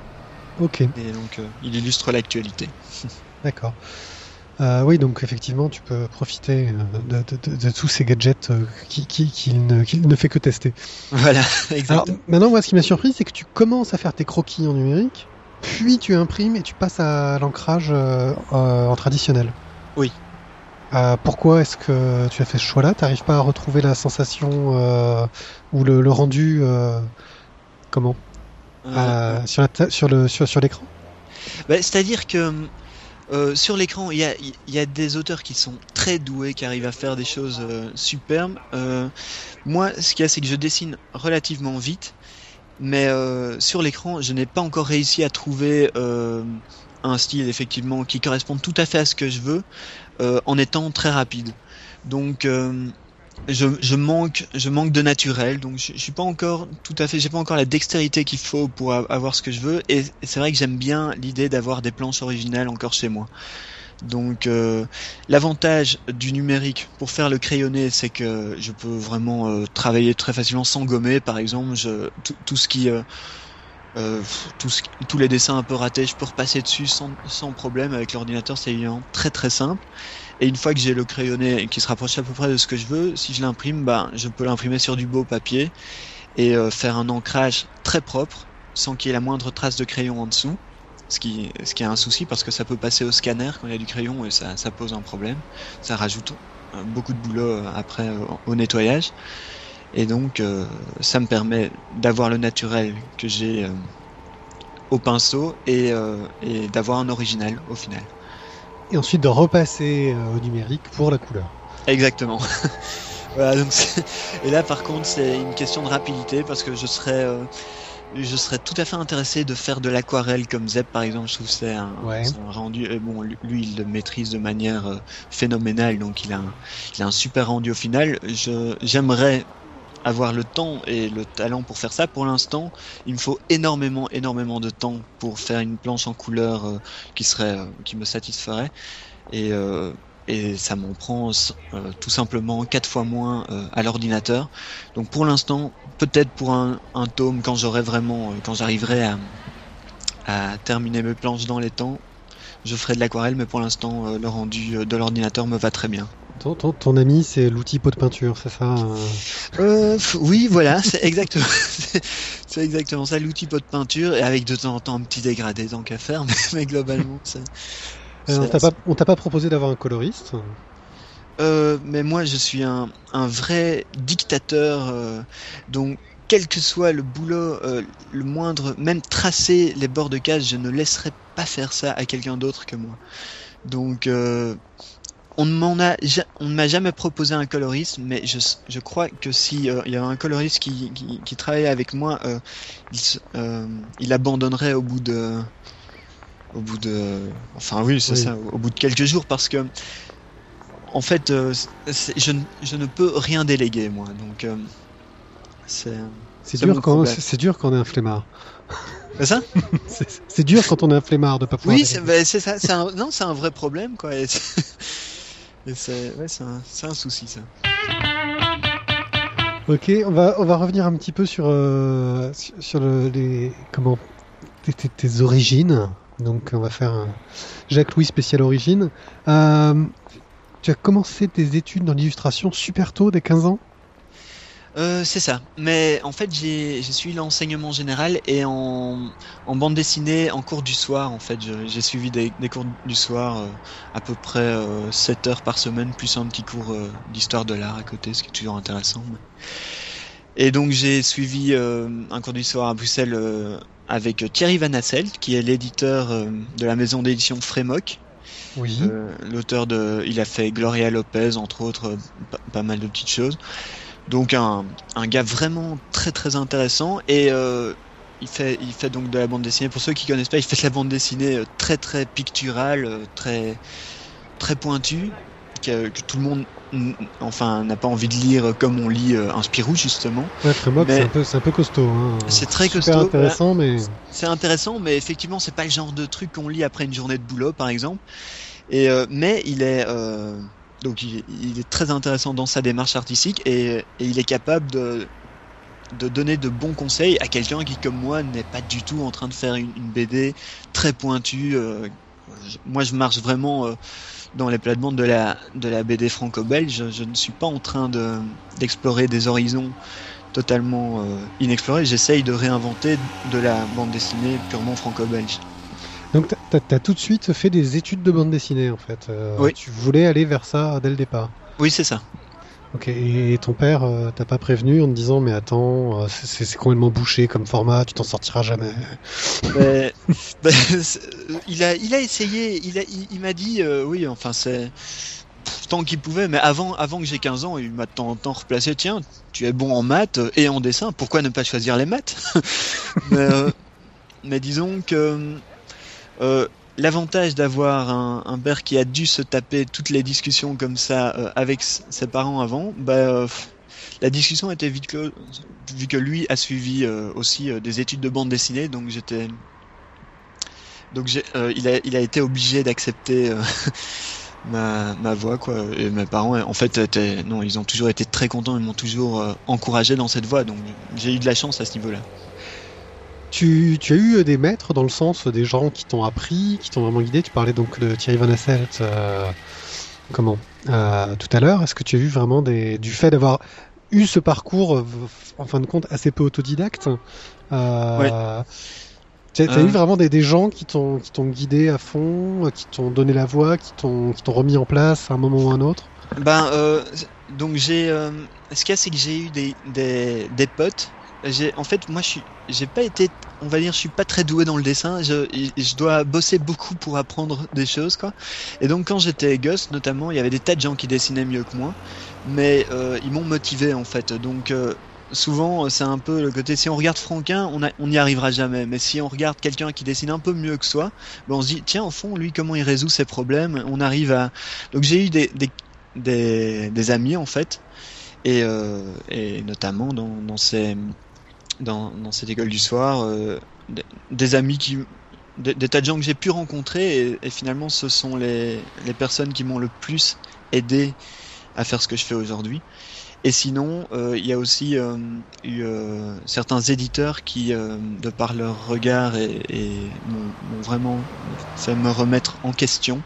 Ok. Et donc, euh, il illustre l'actualité. D'accord. Euh, oui, donc effectivement, tu peux profiter de, de, de, de tous ces gadgets qui, qui, qu'il, ne, qu'il ne fait que tester. Voilà, exactement. Alors, maintenant, moi, ce qui m'a surpris, c'est que tu commences à faire tes croquis en numérique, puis tu imprimes et tu passes à l'ancrage euh, euh, en traditionnel. Oui. Euh, pourquoi est-ce que tu as fait ce choix-là ? Tu n'arrives pas à retrouver la sensation euh, ou le, le rendu euh, comment euh, euh, sur, la ta- sur, le, sur, sur l'écran ? Bah, c'est-à-dire que euh, sur l'écran, il y a, y a des auteurs qui sont très doués, qui arrivent à faire des choses euh, superbes. Euh, moi, ce qu'il y a, c'est que je dessine relativement vite, mais euh, sur l'écran, je n'ai pas encore réussi à trouver euh, un style effectivement qui corresponde tout à fait à ce que je veux, euh, en étant très rapide. Donc euh, je, je manque je manque de naturel, donc je, je suis pas encore tout à fait, j'ai pas encore la dextérité qu'il faut pour a, avoir ce que je veux, et, et c'est vrai que j'aime bien l'idée d'avoir des planches originales encore chez moi. Donc euh, l'avantage du numérique pour faire le crayonné, c'est que je peux vraiment euh, travailler très facilement sans gommer, par exemple. Je, tout, tout ce qui euh, euh, tout ce, tous les dessins un peu ratés, je peux repasser dessus sans, sans problème. Avec l'ordinateur, c'est évidemment très très simple. Et une fois que j'ai le crayonné qui se rapproche à peu près de ce que je veux, si je l'imprime, bah, je peux l'imprimer sur du beau papier et euh, faire un ancrage très propre, sans qu'il y ait la moindre trace de crayon en dessous. Ce qui, ce qui est un souci parce que ça peut passer au scanner quand il y a du crayon et ça, ça pose un problème. Ça rajoute beaucoup de boulot après au nettoyage. Et donc euh, ça me permet d'avoir le naturel que j'ai euh, au pinceau et, euh, et d'avoir un original au final. Et ensuite de repasser euh, au numérique pour la couleur. Exactement. Voilà, donc et là par contre c'est une question de rapidité parce que je serais... Euh, je serais tout à fait intéressé de faire de l'aquarelle comme Zeb par exemple. Je trouve que c'est un, ouais. c'est un rendu. Bon, lui, il le maîtrise de manière euh, phénoménale, donc il a, un, il a un super rendu au final. Je, j'aimerais avoir le temps et le talent pour faire ça. Pour l'instant, il me faut énormément, énormément de temps pour faire une planche en couleur euh, qui serait, euh, qui me satisferait. Et, euh, et ça m'en prend euh, tout simplement quatre fois moins euh, à l'ordinateur. Donc pour l'instant, peut-être pour un, un tome, quand j'aurai vraiment, euh, quand j'arriverai à, à terminer mes planches dans les temps, je ferai de l'aquarelle, mais pour l'instant, euh, le rendu de l'ordinateur me va très bien. Ton, ton, ton ami, c'est l'outil pot de peinture, c'est ça euh, Oui, voilà, c'est exactement, c'est, c'est exactement ça, l'outil pot de peinture, et avec de temps en temps un petit dégradé tant qu'à faire, mais, mais globalement, c'est... Euh, on, t'a pas, on t'a pas proposé d'avoir un coloriste euh, Mais moi, je suis un, un vrai dictateur, euh, donc quel que soit le boulot, euh, le moindre, même tracer les bords de case, je ne laisserai pas faire ça à quelqu'un d'autre que moi. Donc, euh, on ne m'en a, on ne m'a jamais proposé un coloriste, mais je, je crois que si euh, il y avait un coloriste qui, qui, qui travaillait avec moi, euh, il, euh, il abandonnerait au bout de Au bout de, enfin oui, c'est oui. ça, au bout de quelques jours, parce que, en fait, euh, je, je ne peux rien déléguer moi, donc euh, c'est. C'est, c'est dur quand c'est, c'est dur quand on est un flemmard. C'est ça c'est, c'est dur quand on est un flemmard de pas pouvoir. Oui, c'est, bah, c'est ça. C'est un, non, c'est un vrai problème quoi. Et c'est, et c'est, ouais, c'est un, c'est un souci ça. Ok, on va on va revenir un petit peu sur euh, sur, sur le, les comment tes, tes, tes origines. Donc on va faire un Jacques-Louis spécial origine. Euh, tu as commencé tes études dans l'illustration super tôt, dès quinze ans euh, C'est ça. Mais en fait, j'ai, j'ai suivi l'enseignement général et en, en bande dessinée, en cours du soir, en fait, je, j'ai suivi des, des cours du soir euh, à peu près euh, sept heures par semaine, plus un petit cours euh, d'histoire de l'art à côté, ce qui est toujours intéressant. Mais... Et donc j'ai suivi euh, un cours du soir à Bruxelles euh, avec Thierry Van Asselt, qui est l'éditeur euh, de la maison d'édition Frémoc. Oui. Euh, l'auteur de, il a fait Gloria Lopez entre autres, euh, pas, pas mal de petites choses. Donc un, un gars vraiment très très intéressant et euh, il fait il fait donc de la bande dessinée. Pour ceux qui connaissent pas, il fait de la bande dessinée euh, très très picturale, euh, très très pointue, que, que tout le monde enfin n'a pas envie de lire comme on lit euh, un Spirou justement. Ouais, Frémoc, c'est un peu c'est un peu costaud hein. C'est très Super costaud. intéressant voilà. mais c'est intéressant mais effectivement c'est pas le genre de truc qu'on lit après une journée de boulot par exemple. Et euh, mais il est euh, donc il, il est très intéressant dans sa démarche artistique et, et il est capable de de donner de bons conseils à quelqu'un qui comme moi n'est pas du tout en train de faire une, une B D très pointue. Euh, moi je marche vraiment euh, dans les plates-bandes de la de la B D franco-belge. Je, je ne suis pas en train de d'explorer des horizons totalement euh, inexplorés. J'essaye de réinventer de la bande dessinée purement franco-belge. Donc t'as, t'as tout de suite fait des études de bande dessinée en fait. Euh, oui. Tu voulais aller vers ça dès le départ. Oui, c'est ça. Ok, et ton père euh, t'a pas prévenu en te disant mais attends, euh, c'est, c'est complètement bouché comme format, tu t'en sortiras jamais. Mais, bah, il a, il a essayé, il, a, il, il m'a dit euh, oui, enfin c'est tant qu'il pouvait, mais avant, avant que j'ai quinze ans, il m'a de temps en temps replacé. Tiens, tu es bon en maths et en dessin, pourquoi ne pas choisir les maths? mais, euh, mais disons que euh, l'avantage d'avoir un, un père qui a dû se taper toutes les discussions comme ça euh, avec ses parents avant, bah, euh, la discussion était vite close, vu que lui a suivi euh, aussi euh, des études de bande dessinée, donc j'étais, donc j'ai, euh, il a, il a été obligé d'accepter euh, ma, ma voie quoi. Et mes parents, en fait, étaient, non, ils ont toujours été très contents, ils m'ont toujours euh, encouragé dans cette voie, donc j'ai eu de la chance à ce niveau-là. Tu, tu as eu des maîtres dans le sens des gens qui t'ont appris, qui t'ont vraiment guidé. Tu parlais donc de Thierry Van Asselt, euh, comment euh, tout à l'heure. Est-ce que tu as eu vraiment des, du fait d'avoir eu ce parcours, en fin de compte, assez peu autodidacte euh, ouais. Tu as, euh... eu vraiment des, des gens qui t'ont, qui t'ont guidé à fond, qui t'ont donné la voie, qui t'ont, qui t'ont remis en place à un moment ou à un autre? Ben, euh, donc j'ai, euh, ce qu'il y a, c'est que j'ai eu des, des, des potes. J'ai, en fait, moi, je suis, j'ai pas été, on va dire, je suis pas très doué dans le dessin. Je, je dois bosser beaucoup pour apprendre des choses, quoi. Et donc, quand j'étais gosse, notamment, il y avait des tas de gens qui dessinaient mieux que moi, mais euh, ils m'ont motivé, en fait. Donc, euh, souvent, c'est un peu le côté. Si on regarde Franquin, on on n'y arrivera jamais. Mais si on regarde quelqu'un qui dessine un peu mieux que soi, ben on se dit, tiens, au fond, lui, comment il résout ses problèmes? On arrive à. Donc, j'ai eu des, des, des, des amis, en fait. et, euh, et notamment dans, dans, ces, dans, dans cette école du soir, euh, des, des amis qui, des, des tas de gens que j'ai pu rencontrer, et, et finalement ce sont les, les personnes qui m'ont le plus aidé à faire ce que je fais aujourd'hui. Et sinon, euh, il y a aussi euh, eu euh, certains éditeurs qui, euh, de par leur regard, et, et m'ont, m'ont vraiment fait me remettre en question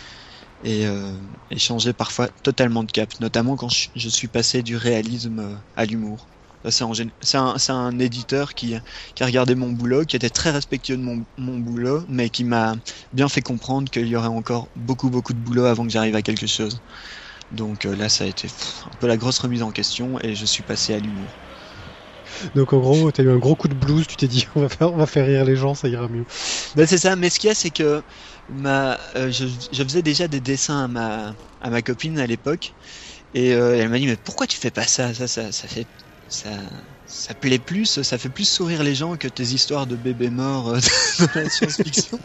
et, euh, et changer parfois totalement de cap, notamment quand je, je suis passé du réalisme à l'humour. Ça, c'est, en, c'est, un, c'est un éditeur qui, qui a regardé mon boulot, qui était très respectueux de mon, mon boulot, mais qui m'a bien fait comprendre qu'il y aurait encore beaucoup beaucoup de boulot avant que j'arrive à quelque chose. Donc euh, là, ça a été pff, un peu la grosse remise en question, et je suis passé à l'humour. Donc en gros, t'as eu un gros coup de blues, tu t'es dit on va faire, on va faire rire les gens, ça ira mieux. Ben c'est ça, mais ce qu'il y a, c'est que ma, euh, je, je faisais déjà des dessins à ma, à ma copine à l'époque, et euh, elle m'a dit mais pourquoi tu fais pas ça, ça, ça, ça fait, ça, ça plaît plus, ça fait plus sourire les gens que tes histoires de bébés morts euh, dans la science-fiction.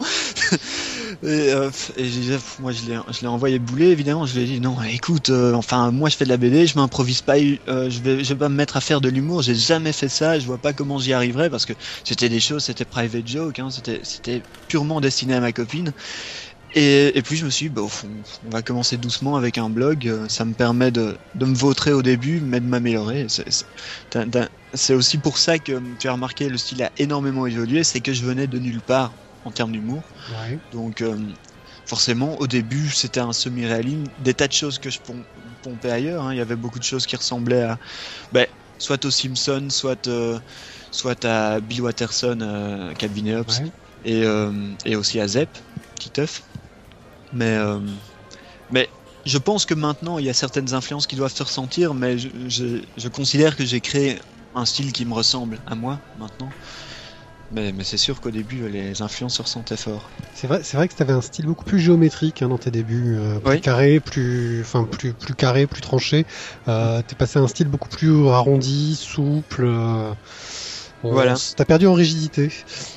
Et, euh, et j'ai dit, moi je l'ai, je l'ai envoyé bouler, évidemment. Je lui ai dit non, écoute, euh, enfin moi je fais de la B D, je m'improvise pas, euh, je vais, je vais pas me mettre à faire de l'humour. J'ai jamais fait ça, je vois pas comment j'y arriverais parce que c'était des choses, c'était private joke, hein, c'était, c'était purement destiné à ma copine. Et, et puis je me suis dit, bah, au fond, on va commencer doucement avec un blog. Ça me permet de, de me vautrer au début, mais de m'améliorer. C'est, c'est, t'as, t'as, c'est aussi pour ça que tu as remarqué, le style a énormément évolué, c'est que je venais de nulle part en termes d'humour. Ouais. Donc euh, forcément, au début, c'était un semi-réalisme, des tas de choses que je pom- pompais ailleurs. Hein. Il y avait beaucoup de choses qui ressemblaient à, ben, soit aux Simpsons, soit, euh, soit à Bill Watterson, euh, Calvin et Hobbes, Ouais. et, euh, et aussi à Zep, Titeuf. Mais, euh, mais je pense que maintenant, il y a certaines influences qui doivent se ressentir, mais je, je, je considère que j'ai créé un style qui me ressemble à moi maintenant. Mais, mais c'est sûr qu'au début, les influences se ressentaient fort. C'est vrai, c'est vrai que tu avais un style beaucoup plus géométrique hein, dans tes débuts, euh, plus Oui. carré, plus, enfin plus, plus carré, plus tranché. Euh, t'es passé à un style beaucoup plus arrondi, souple. Euh, on- Voilà. T'as perdu en rigidité.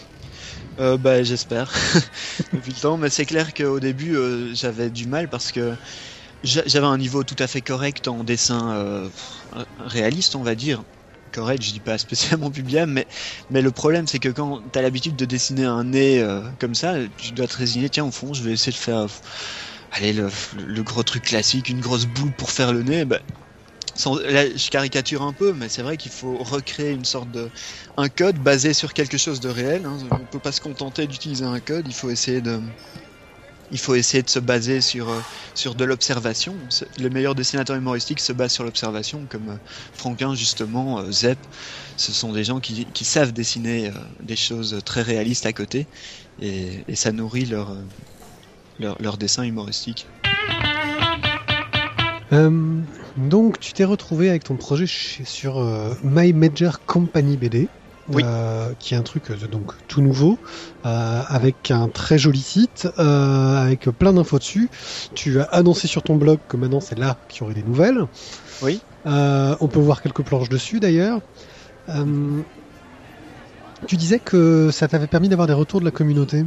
Euh, bah, j'espère depuis le temps, mais c'est clair qu'au début euh, j'avais du mal parce que j'a- j'avais un niveau tout à fait correct en dessin euh, réaliste, on va dire. Correct, je dis pas spécialement pubiable, mais, mais le problème c'est que quand t'as l'habitude de dessiner un nez euh, comme ça, tu dois te résigner, tiens au fond je vais essayer de faire euh, allez, le, le gros truc classique, une grosse boule pour faire le nez. Bah, sans, là, je caricature un peu, mais c'est vrai qu'il faut recréer une sorte de un code basé sur quelque chose de réel. Hein. On peut pas se contenter d'utiliser un code. Il faut essayer de, il faut essayer de se baser sur euh, sur de l'observation. C'est- Les meilleurs dessinateurs humoristiques se basent sur l'observation, comme euh, Franquin justement, euh, Zep. Ce sont des gens qui qui savent dessiner euh, des choses très réalistes à côté, et, et ça nourrit leur euh, leur, leur dessin humoristique. Euh, donc tu t'es retrouvé avec ton projet chez- sur euh, My Major Company B D. Oui. Euh, qui est un truc euh, donc tout nouveau, euh, avec un très joli site, euh, avec plein d'infos dessus. Tu as annoncé sur ton blog que maintenant c'est là qu'il y aurait des nouvelles. Oui. Euh, on peut voir quelques planches dessus d'ailleurs. Euh, tu disais que ça t'avait permis d'avoir des retours de la communauté.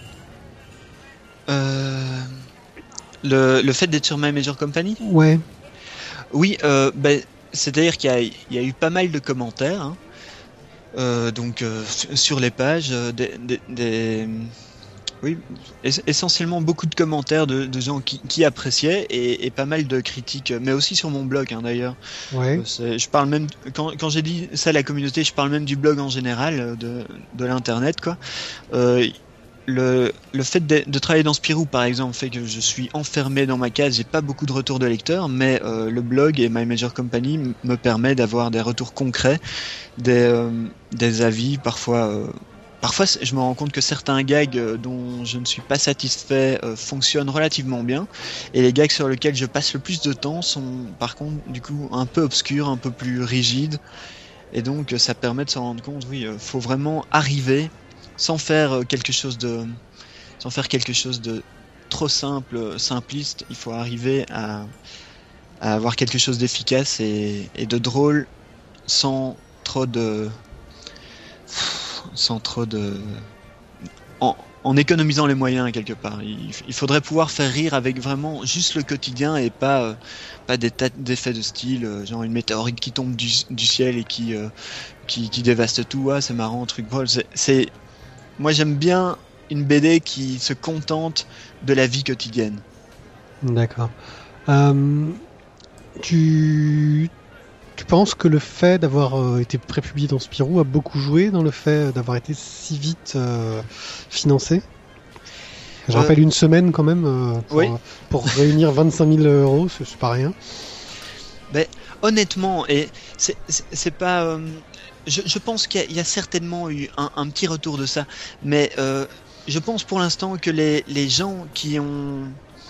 Euh, le, le fait d'être sur My Major Company? Ouais. Oui, euh, ben, c'est-à-dire qu'il y a, il y a eu pas mal de commentaires, hein. Euh, donc euh, sur- sur les pages, euh, des, des- des- oui, es- essentiellement beaucoup de commentaires de, de gens qui, qui appréciaient, et, et pas mal de critiques, mais aussi sur mon blog, hein, d'ailleurs. Ouais. Euh, c'est- je parle même, quand, quand j'ai dit ça à la communauté, je parle même du blog en général, euh, de, de l'internet, quoi. Euh, le, le fait de, de travailler dans Spirou, par exemple, fait que je suis enfermé dans ma case, j'ai pas beaucoup de retours de lecteurs, mais euh, le blog et My Major Company m- me permet d'avoir des retours concrets, des, euh, des avis, parfois. Euh, parfois, c'est- je me rends compte que certains gags euh, dont je ne suis pas satisfait euh, fonctionnent relativement bien, et les gags sur lesquels je passe le plus de temps sont, par contre, du coup, un peu obscurs, un peu plus rigides, et donc euh, ça permet de se rendre compte, oui, euh, faut vraiment arriver sans faire euh, quelque chose de, sans faire quelque chose de trop simple, euh, simpliste. Il faut arriver à, à avoir quelque chose d'efficace et, et de drôle sans trop de, sans trop de, en, en économisant les moyens quelque part. Il, il faudrait pouvoir faire rire avec vraiment juste le quotidien et pas euh, pas des tas d'effets de style, euh, genre une météorite qui tombe du, du ciel et qui, euh, qui qui dévaste tout. Ah, c'est marrant, truc drôle. C'est, c'est moi j'aime bien une B D qui se contente de la vie quotidienne. D'accord. Euh, tu tu penses que le fait d'avoir euh, été prépublié dans Spirou a beaucoup joué dans le fait d'avoir été si vite euh, financé? Je Euh, rappelle une semaine quand même euh, pour, oui. pour réunir vingt-cinq mille euros, c'est, c'est pas rien. Ben, honnêtement, et c'est, c'est, c'est pas. Euh, je, je pense qu'il y a, il y a certainement eu un, un petit retour de ça, mais euh, je pense pour l'instant que les, les gens qui ont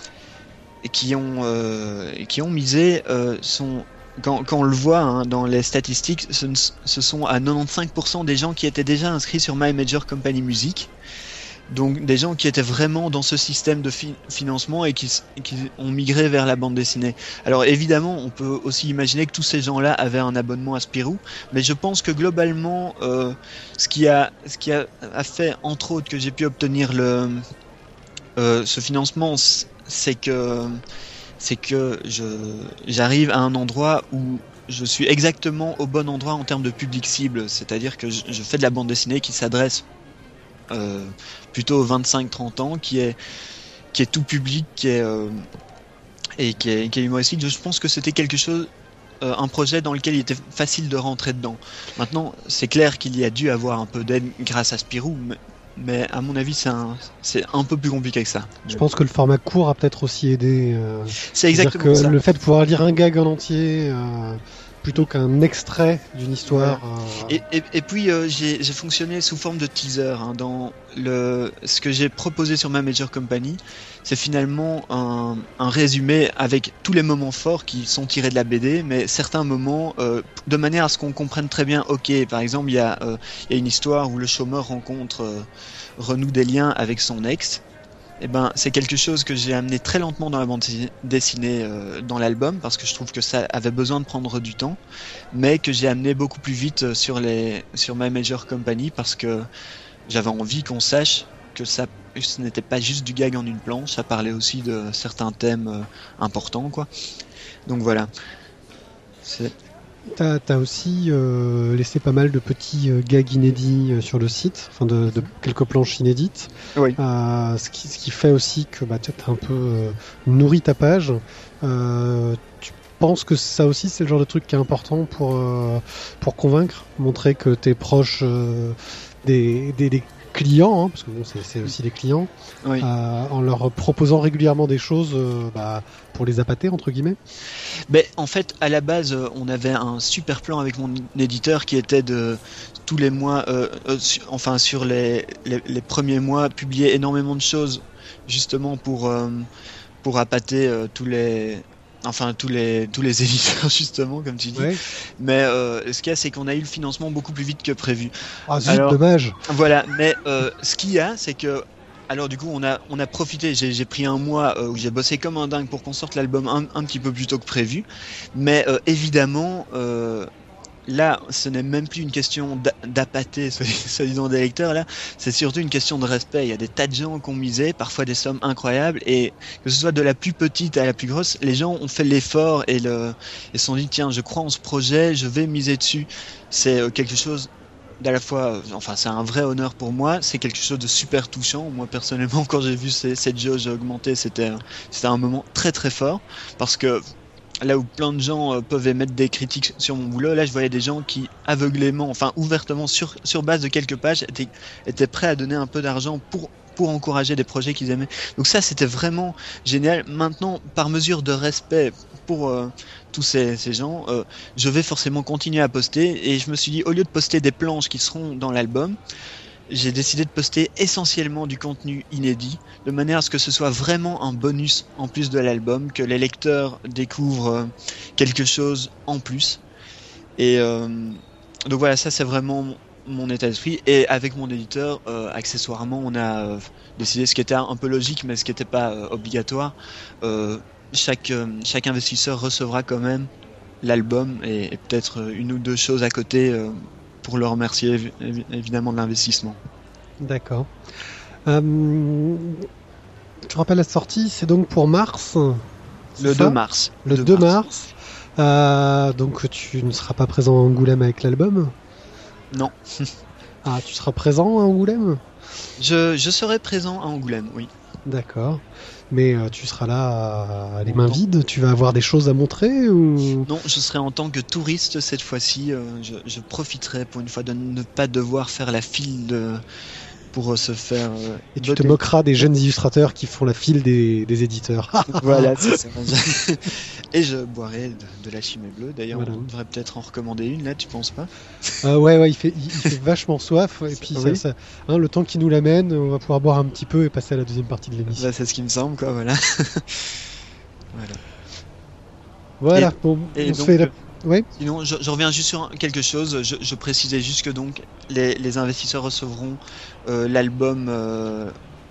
qui ont euh, qui ont misé euh, sont quand, quand on le voit hein, dans les statistiques, ce, ce sont à quatre-vingt-quinze pour cent des gens qui étaient déjà inscrits sur My Major Company Music. Donc des gens qui étaient vraiment dans ce système de fi- financement et qui, qui ont migré vers la bande dessinée. Alors évidemment, on peut aussi imaginer que tous ces gens-là avaient un abonnement à Spirou, mais je pense que globalement, euh, ce qui a, ce qui a, a fait entre autres que j'ai pu obtenir le, euh, ce financement, c'est que, c'est que je, j'arrive à un endroit où je suis exactement au bon endroit en termes de public cible, c'est-à-dire que je, je fais de la bande dessinée qui s'adresse Euh, plutôt vingt-cinq trente ans, qui est qui est tout public, qui est euh, et qui est, qui est humoristique. Je pense que c'était quelque chose, euh, un projet dans lequel il était facile de rentrer dedans. Maintenant, c'est clair qu'il y a dû avoir un peu d'aide grâce à Spirou, mais, mais à mon avis, c'est un, c'est un peu plus compliqué que ça. Je pense que le format court a peut-être aussi aidé. Euh, c'est exactement que ça. Le fait de pouvoir lire un gag en entier. Euh... plutôt qu'un extrait d'une histoire. Ouais. Euh... Et, et, et puis euh, j'ai, j'ai fonctionné sous forme de teaser. Hein, dans le, ce que j'ai proposé sur ma Major Company, c'est finalement un, un résumé avec tous les moments forts qui sont tirés de la B D, mais certains moments euh, de manière à ce qu'on comprenne très bien. Ok, par exemple, il y a, euh, il y a une histoire où le chômeur rencontre, euh, renoue des liens avec son ex. Eh ben, c'est quelque chose que j'ai amené très lentement dans la bande dessinée, euh, dans l'album, parce que je trouve que ça avait besoin de prendre du temps, mais que j'ai amené beaucoup plus vite sur les, sur My Major Company, parce que j'avais envie qu'on sache que ça, ce n'était pas juste du gag en une planche, ça parlait aussi de certains thèmes euh, importants, quoi. Donc voilà. C'est... T'as, t'as aussi euh, laissé pas mal de petits euh, gags inédits euh, sur le site, enfin de, de quelques planches inédites. Oui. Euh, ce, qui, ce qui fait aussi que bah, tu as un peu euh, nourri ta page. Euh, tu penses que ça aussi c'est le genre de truc qui est important pour, euh, pour convaincre, montrer que tu es proche euh, des, des, des clients, hein, parce que bon, c'est, c'est aussi des clients, oui. euh, en leur proposant régulièrement des choses euh, bah, pour les appâter, entre guillemets. Ben, en fait, à la base, on avait un super plan avec mon éditeur qui était de tous les mois, euh, euh, su, enfin sur les, les, les premiers mois, publier énormément de choses, justement pour euh, pour appâter euh, tous les, enfin tous les tous les éditeurs justement, comme tu dis. Ouais. Mais euh, ce qu'il y a, c'est qu'on a eu le financement beaucoup plus vite que prévu. Ah zut, Alors, dommage. Voilà. Mais euh, ce qu'il y a, c'est que alors du coup on a on a profité, j'ai, j'ai pris un mois euh, où j'ai bossé comme un dingue pour qu'on sorte l'album un, un petit peu plus tôt que prévu, mais euh, évidemment euh, là ce n'est même plus une question d'appâter soi-disant des lecteurs, là c'est surtout une question de respect. Il y a des tas de gens qui ont misé, parfois des sommes incroyables, et que ce soit de la plus petite à la plus grosse, les gens ont fait l'effort et le et se sont dit tiens je crois en ce projet, je vais miser dessus. C'est euh, quelque chose d'à la fois, enfin c'est un vrai honneur pour moi, c'est quelque chose de super touchant. Moi personnellement, quand j'ai vu ces, cette jauge augmenter, c'était, c'était un moment très très fort, parce que là où plein de gens peuvent émettre des critiques sur mon boulot, là je voyais des gens qui aveuglément, enfin ouvertement, sur, sur base de quelques pages, étaient, étaient prêts à donner un peu d'argent pour pour encourager des projets qu'ils aimaient. Donc ça c'était vraiment génial. Maintenant, par mesure de respect pour euh, tous ces, ces gens, euh, je vais forcément continuer à poster, et je me suis dit, au lieu de poster des planches qui seront dans l'album, j'ai décidé de poster essentiellement du contenu inédit, de manière à ce que ce soit vraiment un bonus en plus de l'album, que les lecteurs découvrent euh, quelque chose en plus. Et euh, donc voilà, ça c'est vraiment mon état d'esprit. Et avec mon éditeur, euh, accessoirement, on a euh, décidé, ce qui était un peu logique, mais ce qui n'était pas euh, obligatoire, euh, chaque, euh, chaque investisseur recevra quand même l'album et, et peut-être une ou deux choses à côté euh, pour le remercier évidemment de l'investissement. D'accord. Euh, tu rappelles la sortie, c'est donc pour mars. Le deux mars. Le deux mars. Euh, donc tu ne seras pas présent à Angoulême avec l'album ? Non. Ah, tu seras présent à Angoulême ? je, je serai présent à Angoulême, oui. D'accord. Mais euh, tu seras là à les mains vides ? Tu vas avoir des choses à montrer ou... Non, je serai en tant que touriste cette fois-ci. Euh, je, je profiterai pour une fois de ne pas devoir faire la file de... pour se faire... Euh, Et tu te moqueras des jeunes illustrateurs qui font la file des, des éditeurs. Voilà, c'est ça. Et je boirai de, de la chimée bleue. D'ailleurs, voilà. On devrait peut-être en recommander une, là, tu penses pas ? euh, Ouais, ouais, il fait, il, il fait vachement soif. Et puis, oui. ça, ça, hein, le temps qu'il nous l'amène, on va pouvoir boire un petit peu et passer à la deuxième partie de l'émission. Bah, c'est ce qui me semble, quoi, voilà. voilà. Voilà, et, bon, et on donc, se fait la... Ouais. Sinon, je, je reviens juste sur quelque chose. Je, je précisais juste que donc les, les investisseurs recevront euh, l'album euh,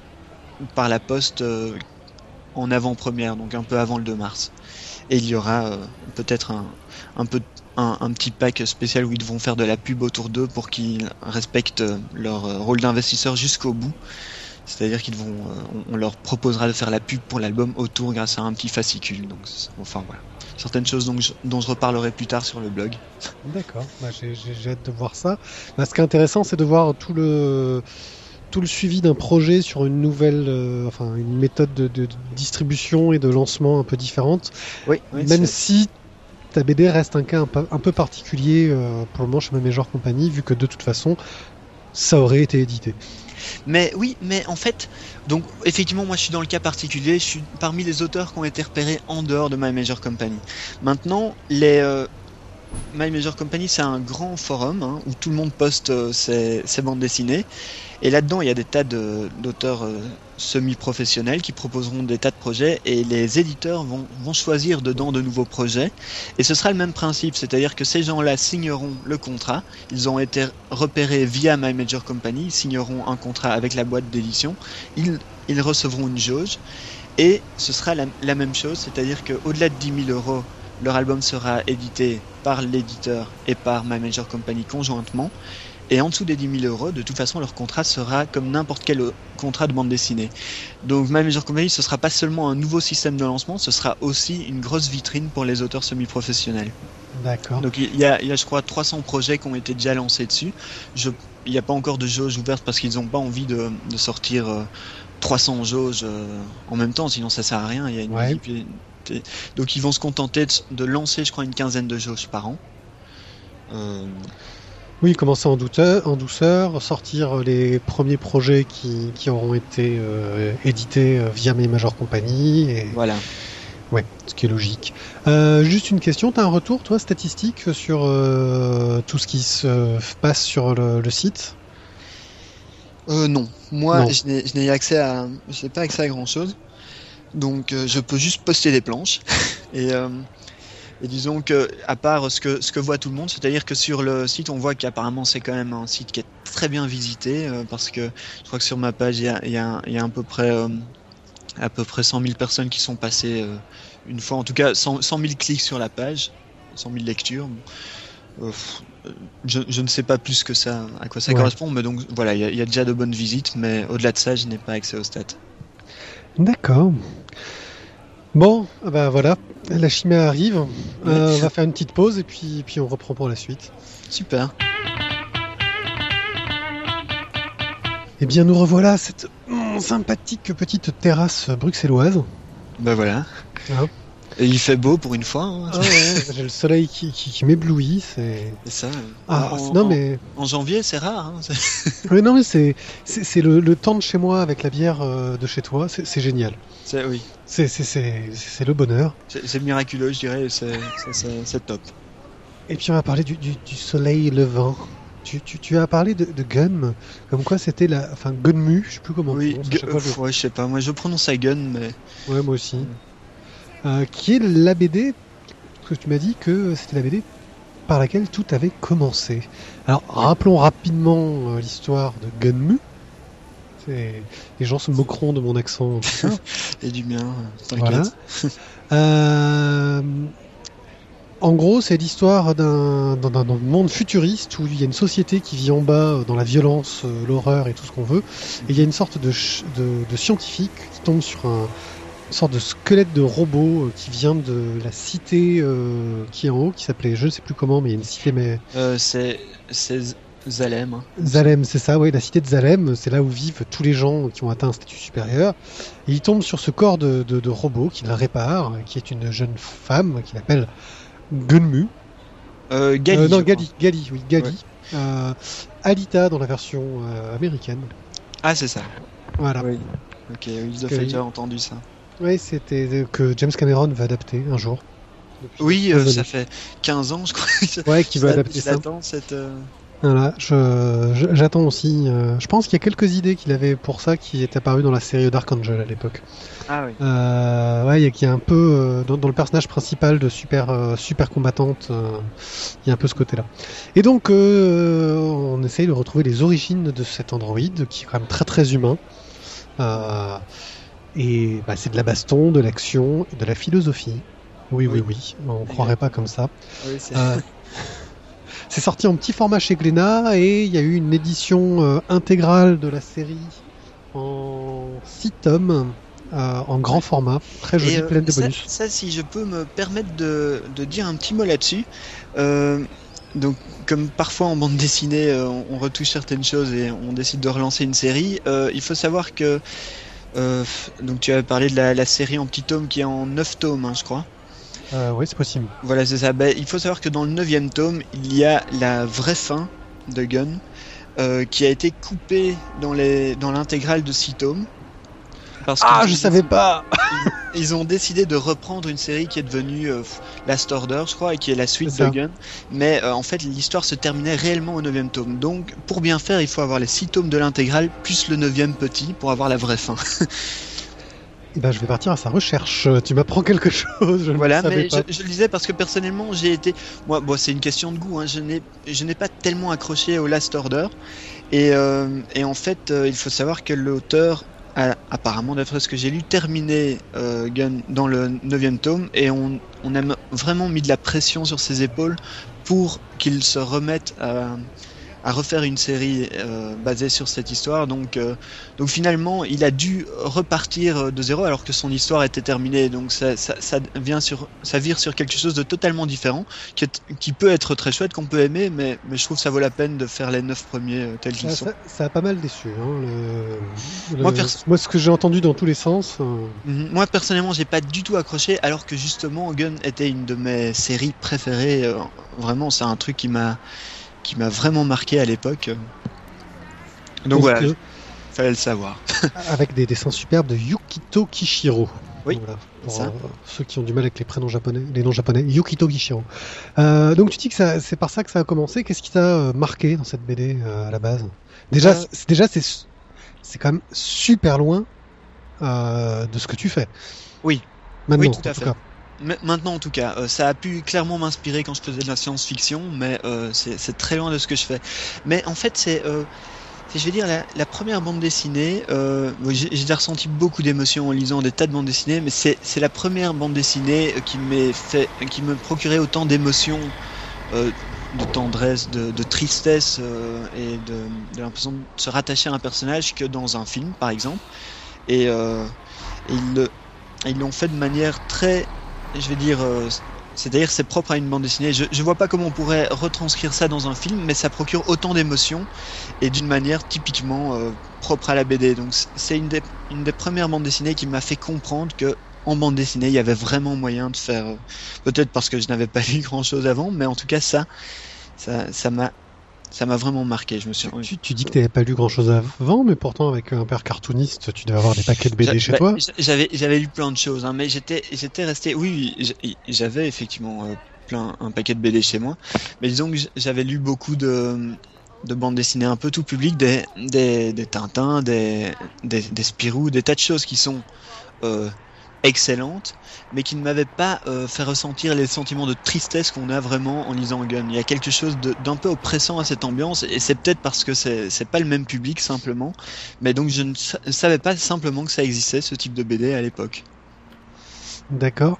par la poste euh, en avant-première, donc un peu avant le deux mars. Et il y aura euh, peut-être un, un peu un, un petit pack spécial où ils vont faire de la pub autour d'eux pour qu'ils respectent leur euh, rôle d'investisseur jusqu'au bout. C'est-à-dire qu'ils vont, euh, on, on leur proposera de faire la pub pour l'album autour grâce à un petit fascicule. Donc, enfin voilà. Certaines choses donc, je, dont je reparlerai plus tard sur le blog. D'accord, bah, j'ai, j'ai, j'ai hâte de voir ça. Bah, ce qui est intéressant, c'est de voir tout le, tout le suivi d'un projet sur une nouvelle, euh, enfin une méthode de, de, de distribution et de lancement un peu différente. Oui, oui, même c'est... si ta B D reste un cas un peu, un peu particulier euh, pour le moment chez Ma Major Company, vu que de toute façon, ça aurait été édité. Mais oui, mais en fait, donc effectivement, moi je suis dans le cas particulier, je suis parmi les auteurs qui ont été repérés en dehors de My Major Company. Maintenant, les euh, My Major Company, c'est un grand forum hein, où tout le monde poste euh, ses, ses bandes dessinées. Et là-dedans, il y a des tas de, d'auteurs euh, semi-professionnels qui proposeront des tas de projets et les éditeurs vont, vont choisir dedans de nouveaux projets. Et ce sera le même principe, c'est-à-dire que ces gens-là signeront le contrat. Ils ont été repérés via My Major Company, ils signeront un contrat avec la boîte d'édition. Ils, ils recevront une jauge et ce sera la, la même chose, c'est-à-dire qu'au-delà de dix mille euros, leur album sera édité par l'éditeur et par My Major Company conjointement. Et en dessous des dix mille euros, de toute façon, leur contrat sera comme n'importe quel contrat de bande dessinée. Donc, My Major Company, ce sera pas seulement un nouveau système de lancement, ce sera aussi une grosse vitrine pour les auteurs semi-professionnels. D'accord. Donc, il y a, il y a, je crois, trois cents projets qui ont été déjà lancés dessus. Je, il n'y a pas encore de jauge ouverte parce qu'ils n'ont pas envie de, de sortir euh, trois cents jauges euh, en même temps, sinon ça sert à rien. Il y a une ouais. équipe, et, donc, ils vont se contenter de, de lancer, je crois, une quinzaine de jauges par an. Euh, Oui, commencer en douceur, en douceur, sortir les premiers projets qui, qui auront été euh, édités via My Major Company. Et... Voilà. Ouais, ce qui est logique. Euh, juste une question, tu as un retour, toi, statistique sur euh, tout ce qui se passe sur le, le site ? euh, Non, moi, non. je n'ai, je n'ai accès à, je n'ai pas accès à grand chose, donc euh, je peux juste poster des planches et. Euh, Et disons que, à part ce que, ce que voit tout le monde, c'est-à-dire que sur le site, on voit qu'apparemment c'est quand même un site qui est très bien visité, euh, parce que je crois que sur ma page, il y a, il y a, il y a à peu près, euh, à peu près cent mille personnes qui sont passées euh, une fois, en tout cas cent, cent mille clics sur la page, cent mille lectures. Euh, je, je ne sais pas plus que ça, à quoi ça ouais. correspond, mais donc voilà, il y, a, il y a déjà de bonnes visites, mais au-delà de ça, je n'ai pas accès aux stats. D'accord. Bon, bah voilà, la chimée arrive. Euh, on va faire une petite pause et puis, puis on reprend pour la suite. Super. Eh bien, nous revoilà cette mm, sympathique petite terrasse bruxelloise. Bah voilà. Ah. Et il fait beau pour une fois. Hein. Ah ouais, j'ai le soleil qui, qui, qui m'éblouit. C'est, c'est ça. Ah, en, non, mais... en, en janvier, c'est rare. Hein. C'est... oui, non, mais c'est, c'est, c'est le, le temps de chez moi avec la bière euh, de chez toi. C'est, c'est génial. C'est, oui. C'est, c'est, c'est, c'est le bonheur. C'est, c'est miraculeux, je dirais. C'est, c'est, c'est, c'est top. Et puis, on va parler du, du, du soleil levant. Tu, tu, tu as parlé de, de Gun, comme quoi c'était la. Enfin, Gunmu, je sais plus comment. Oui, gu- euh, je... ouais, je sais pas. Moi, je prononce ça Gun, mais. Ouais, moi aussi. Euh, qui est la B D, parce que tu m'as dit que c'était la B D par laquelle tout avait commencé. Alors, rappelons rapidement euh, l'histoire de Gunmu. C'est... Les gens se moqueront de mon accent. Et du mien, t'inquiète. Voilà. euh... En gros, c'est l'histoire d'un, d'un, d'un monde futuriste où il y a une société qui vit en bas dans la violence, euh, l'horreur et tout ce qu'on veut. Et il y a une sorte de, ch- de, de scientifique qui tombe sur un, une sorte de squelette de robot euh, qui vient de la cité euh, qui est en haut, qui s'appelait, je ne sais plus comment, mais il y a une cité, mais Euh, c'est c'est Z- Zalem. Hein. Zalem, c'est ça, oui, la cité de Zalem, c'est là où vivent tous les gens qui ont atteint un statut supérieur. Et il tombe sur ce corps de, de, de robot qui le répare, qui est une jeune femme qu'il appelle Gunmu. Euh, Gali. Euh, non, je Gali, Gali, oui, Gali. Ouais. Euh, Alita dans la version euh, américaine. crois. Ah, c'est ça. Voilà. Oui. Ok, oui, The Que- Fighter a entendu ça. Oui, c'était euh, que James Cameron va adapter un jour. Depuis Oui, quinze euh, ça années. fait quinze ans, je crois. Ouais, qui va Je adapter ça. l'attends, cette. euh, Voilà, je, je- j'attends aussi. euh, je pense qu'il y a quelques idées qu'il avait pour ça qui étaient apparues dans la série Dark Angel à l'époque. Ah oui. Euh, ouais, il y a, qu'il y a un peu euh, dans, dans le personnage principal de super euh, super combattante, euh, il y a un peu ce côté-là. Et donc, euh, on essaye de retrouver les origines de cet androïde qui est quand même très très humain. Euh, et bah, c'est de la baston, de l'action, et de la philosophie. Oui, oui, oui. Oui. On croirait pas comme ça. Oui, c'est... Euh, c'est sorti en petit format chez Glénat et il y a eu une édition euh, intégrale de la série en six tomes, euh, en grand format, très jolie, Et, euh, pleine de ça, bonus. ça, si je peux me permettre de, de dire un petit mot là-dessus. Euh, donc, comme parfois en bande dessinée, euh, on, on retouche certaines choses et on décide de relancer une série, euh, il faut savoir que. Euh, donc, tu avais parlé de la, la série en petits tomes qui est en neuf tomes, hein, je crois. Euh, oui, c'est possible. Voilà, c'est ça. Ben, il faut savoir que dans le neuvième tome, il y a la vraie fin de Gun euh, qui a été coupée dans les dans l'intégrale de six tomes. Parce Ah, qu'ils je ont savais décidé- pas. Ils ont décidé de reprendre une série qui est devenue euh, Last Order, je crois, et qui est la suite C'est ça. de Gun. Mais euh, en fait, l'histoire se terminait réellement au neuvième tome. Donc, pour bien faire, il faut avoir les six tomes de l'intégrale plus le neuvième petit pour avoir la vraie fin. Bah, je vais partir à sa recherche. Tu m'apprends quelque chose. Je ne Voilà, le savais mais pas. je, je le disais parce que personnellement, j'ai été, moi, bon, c'est une question de goût. Hein, je n'ai, je n'ai pas tellement accroché au Last Order, et, euh, et en fait, euh, il faut savoir que l'auteur a, apparemment, d'après ce que j'ai lu, terminé euh, Gun dans le neuvième tome, et on, on a m- vraiment mis de la pression sur ses épaules pour qu'il se remette à, à refaire une série euh, basée sur cette histoire. Donc, euh, donc finalement, il a dû repartir de zéro alors que son histoire était terminée. Donc ça, ça, ça vient sur, ça vire sur quelque chose de totalement différent, qui, est, qui peut être très chouette, qu'on peut aimer, mais, mais je trouve que ça vaut la peine de faire les neuf premiers euh, tels qu'ils Ah, sont. ça, ça a pas mal déçu. Hein, le- le- Moi, perso- Moi, ce que j'ai entendu dans tous les sens. euh, Mhm. Moi personnellement, j'ai pas du tout accroché, alors que justement, Gun était une de mes séries préférées. Euh, vraiment, c'est un truc qui m'a, qui m'a vraiment marqué à l'époque. Donc, donc, voilà, euh, fallait le savoir. avec des dessins superbes de Yukito Kishiro. Oui, Voilà, pour ça. euh, ceux qui ont du mal avec les prénoms japonais, les noms japonais, Yukito Kishiro. Euh, donc tu dis que ça, c'est par ça que ça a commencé. Qu'est-ce qui t'a euh, marqué dans cette B D euh, à la base? Déjà, Euh, c'est, déjà c'est, c'est quand même super loin euh, de ce que tu fais. Oui. Maintenant, Oui, tout à en tout fait. cas. Mais maintenant, en tout cas, euh, ça a pu clairement m'inspirer quand je faisais de la science-fiction, mais euh, c'est c'est très loin de ce que je fais. Mais en fait, c'est, euh, c'est, je vais dire, la, la première bande dessinée. Euh, bon, j'ai j'ai ressenti beaucoup d'émotions en lisant des tas de bandes dessinées, mais c'est c'est la première bande dessinée euh, qui m'est fait, qui me procurait autant d'émotions, euh, de tendresse, de, de tristesse euh, et de, de l'impression de se rattacher à un personnage que dans un film, par exemple. Et, euh, et ils le- ils l'ont fait de manière très, je vais dire, euh, c'est-à-dire c'est propre à une bande dessinée. Je, je vois pas comment on pourrait retranscrire ça dans un film, mais ça procure autant d'émotions et d'une manière typiquement euh, propre à la B D. Donc c- c'est une des, une des premières bandes dessinées qui m'a fait comprendre que en bande dessinée il y avait vraiment moyen de faire. euh, Peut-être parce que je n'avais pas lu grand-chose avant, mais en tout cas ça, ça, ça m'a, ça m'a vraiment marqué. Je me suis. Tu, tu dis que tu n'avais pas lu grand chose avant, mais pourtant, avec un père cartooniste, tu devais avoir des paquets de B D J'a- chez bah, toi. j- J'avais, j'avais lu plein de choses, hein, mais j'étais, j'étais resté. Oui, oui, j'- j'avais effectivement euh, plein un paquet de B D chez moi, mais disons que j- j'avais lu beaucoup de de bandes dessinées un peu tout public, des des, des Tintins, des, des des Spirou, des tas de choses qui sont euh, excellentes, mais qui ne m'avaient pas euh, fait ressentir les sentiments de tristesse qu'on a vraiment en lisant Gun. Il y a quelque chose de- d'un peu oppressant à cette ambiance, et c'est peut-être parce que c'est c'est pas le même public simplement, mais donc je ne sa- savais pas simplement que ça existait ce type de B D à l'époque. D'accord.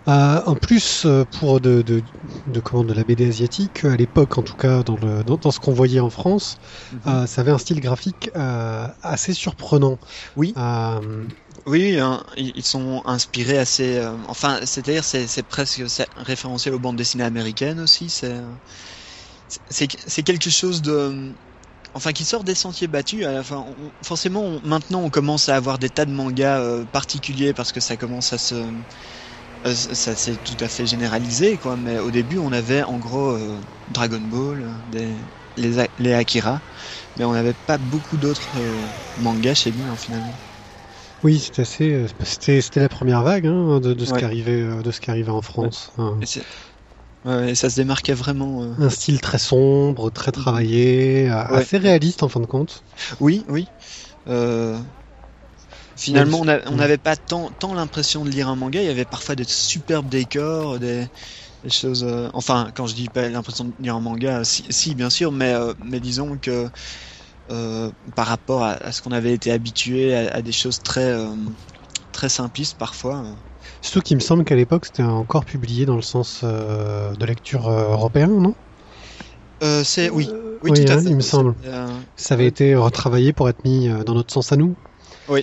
Euh, en plus, euh, pour de, de, de, comment, de la B D asiatique, à l'époque en tout cas, dans, le, dans, dans ce qu'on voyait en France, mm-hmm. euh, ça avait un style graphique euh, assez surprenant. Oui. Euh, Oui, hein, ils sont inspirés assez. Euh, enfin, c'est-à-dire, c'est, c'est presque c'est référencé aux bandes dessinées américaines aussi. C'est, c'est, c'est quelque chose de. Enfin, qui sort des sentiers battus. À la fin, on, forcément, on, maintenant, on commence à avoir des tas de mangas euh, particuliers parce que ça commence à se. Euh, ça s'est tout à fait généralisé, quoi. Mais au début, on avait en gros euh, Dragon Ball, des, les, les Akira, mais on n'avait pas beaucoup d'autres euh, mangas chez nous, hein, finalement. Oui, c'était assez, c'était, c'était la première vague hein, de, de ce ouais. qui arrivait, de ce qui arrivait en France. Ouais. Et, c'est... Ouais, et ça se démarquait vraiment. Euh... Un style très sombre, très travaillé, ouais. assez réaliste en fin de compte. Oui, oui. Euh... Finalement, on n'avait pas tant, tant l'impression de lire un manga. Il y avait parfois des superbes décors, des, des choses. Euh... Enfin, quand je dis pas l'impression de lire un manga, si, si bien sûr, mais euh, mais disons que. Euh, par rapport à, à ce qu'on avait été habitué à, à des choses très euh, très simplistes parfois. Surtout qu'il me semble qu'à l'époque c'était encore publié dans le sens euh, de lecture euh, européen, non euh, C'est oui, euh, oui, oui tout hein, à fait. Il me semble. Euh... Ça avait oui. été retravaillé pour être mis dans notre sens à nous. Oui.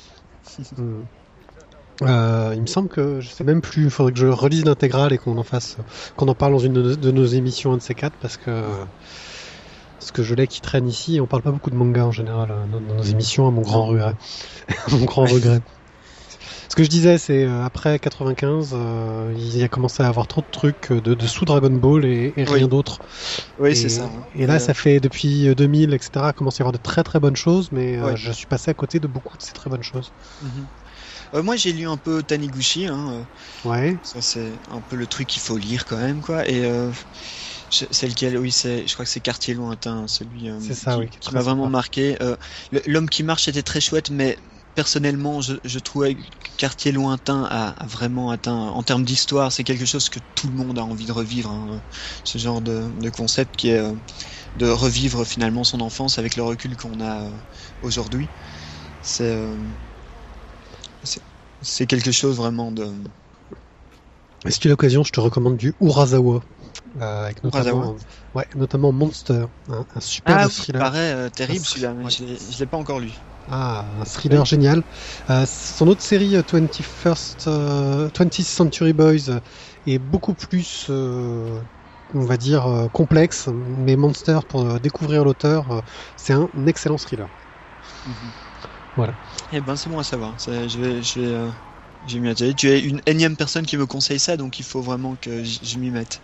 Euh, il me semble que je sais même plus. Il faudrait que je relise l'intégrale et qu'on en fasse, qu'on en parle dans une de nos, de nos émissions un de ces quatre parce que. Parce que je l'ai qui traîne ici, on parle pas beaucoup de manga en général dans, dans nos émissions, à mon grand regret. mon grand regret. Ce que je disais, c'est euh, après quatre-vingt-quinze, euh, il y a commencé à avoir trop de trucs de, de sous Dragon Ball et, et rien oui. d'autre. Oui, et, c'est ça. Et là, ouais. ça fait depuis deux mille, et cetera, commence à y avoir de très très bonnes choses, mais euh, ouais. je suis passé à côté de beaucoup de ces très bonnes choses. Mm-hmm. Euh, moi, j'ai lu un peu Taniguchi. Hein, ouais. Ça, c'est un peu le truc qu'il faut lire quand même, quoi. Et euh, c'est lequel, oui, c'est, je crois que c'est Quartier Lointain, celui euh, c'est ça, qui, oui, qui m'a vraiment marqué. Euh, L'homme qui marche était très chouette, mais personnellement, je, je trouvais Quartier Lointain a, a vraiment atteint, en termes d'histoire, c'est quelque chose que tout le monde a envie de revivre. Hein, ce genre de, de concept qui est euh, de revivre finalement son enfance avec le recul qu'on a euh, aujourd'hui. C'est, euh, c'est, c'est quelque chose vraiment de. Si tu as l'occasion, je te recommande du Urasawa. Euh, avec notamment, Urasawa. Ouais, notamment Monster, un, un super ah, thriller. Ah, paraît euh, terrible un, celui-là, mais ouais. je ne l'ai pas encore lu. Ah, un thriller oui. génial. Euh, son autre série, twenty-first, uh, twentieth Century Boys, est beaucoup plus, euh, on va dire, euh, complexe. Mais Monster, pour euh, découvrir l'auteur, euh, c'est un excellent thriller. Mm-hmm. Voilà. Eh ben, c'est bon à savoir. C'est, je vais, je vais, euh, je vais m'y atteler. Tu es une énième personne qui me conseille ça, donc il faut vraiment que je, je m'y mette.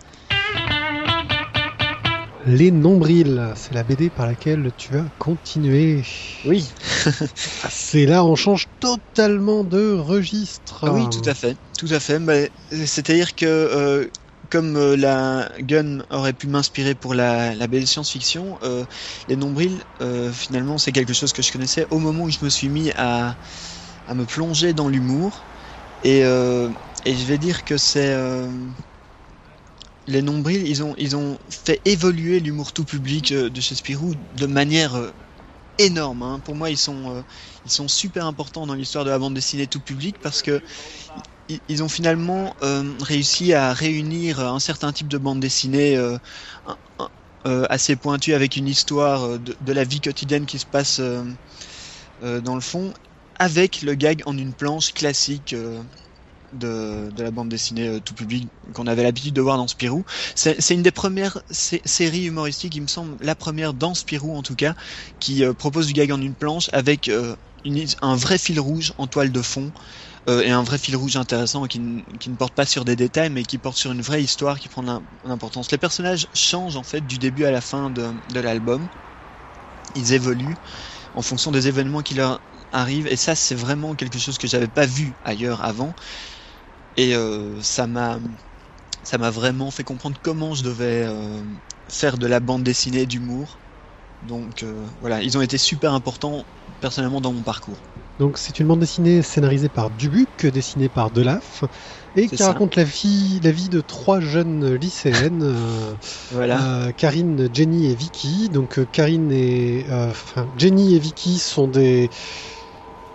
Les Nombrils, c'est la B D par laquelle tu as continué. Oui. C'est là, on change totalement de registre. Ah oui, tout à fait, tout à fait. Mais, c'est-à-dire que euh, comme euh, la Gun aurait pu m'inspirer pour la, la B D science-fiction, euh, les Nombrils, euh, finalement, c'est quelque chose que je connaissais au moment où je me suis mis à, à me plonger dans l'humour. Et, euh, et je vais dire que c'est... Euh, les Nombrils, ils ont, ils ont fait évoluer l'humour tout public euh, de chez Spirou de manière euh, énorme. Hein. Pour moi, ils sont, euh, ils sont super importants dans l'histoire de la bande dessinée tout public parce que ils, ils ont finalement euh, réussi à réunir un certain type de bande dessinée euh, un, un, euh, assez pointue avec une histoire de, de la vie quotidienne qui se passe euh, euh, dans le fond, avec le gag en une planche classique. Euh, De, de la bande dessinée euh, tout public qu'on avait l'habitude de voir dans Spirou. C'est, c'est une des premières sé- séries humoristiques, il me semble, la première dans Spirou en tout cas, qui euh, propose du gag en une planche avec euh, une, un vrai fil rouge en toile de fond euh, et un vrai fil rouge intéressant qui, n- qui ne porte pas sur des détails mais qui porte sur une vraie histoire qui prend de l'importance. Les personnages changent en fait du début à la fin de, de l'album. Ils évoluent en fonction des événements qui leur arrivent et ça c'est vraiment quelque chose que j'avais pas vu ailleurs avant. Et euh, ça m'a, ça m'a vraiment fait comprendre comment je devais euh, faire de la bande dessinée d'humour. Donc euh, voilà, ils ont été super importants personnellement dans mon parcours. Donc c'est une bande dessinée scénarisée par Dubuc, dessinée par Delaf, et C'est qui ça. raconte la vie, la vie de trois jeunes lycéennes, euh, Voilà. euh, Karine, Jenny et Vicky. Donc euh, Karine et, euh, enfin Jenny et Vicky sont des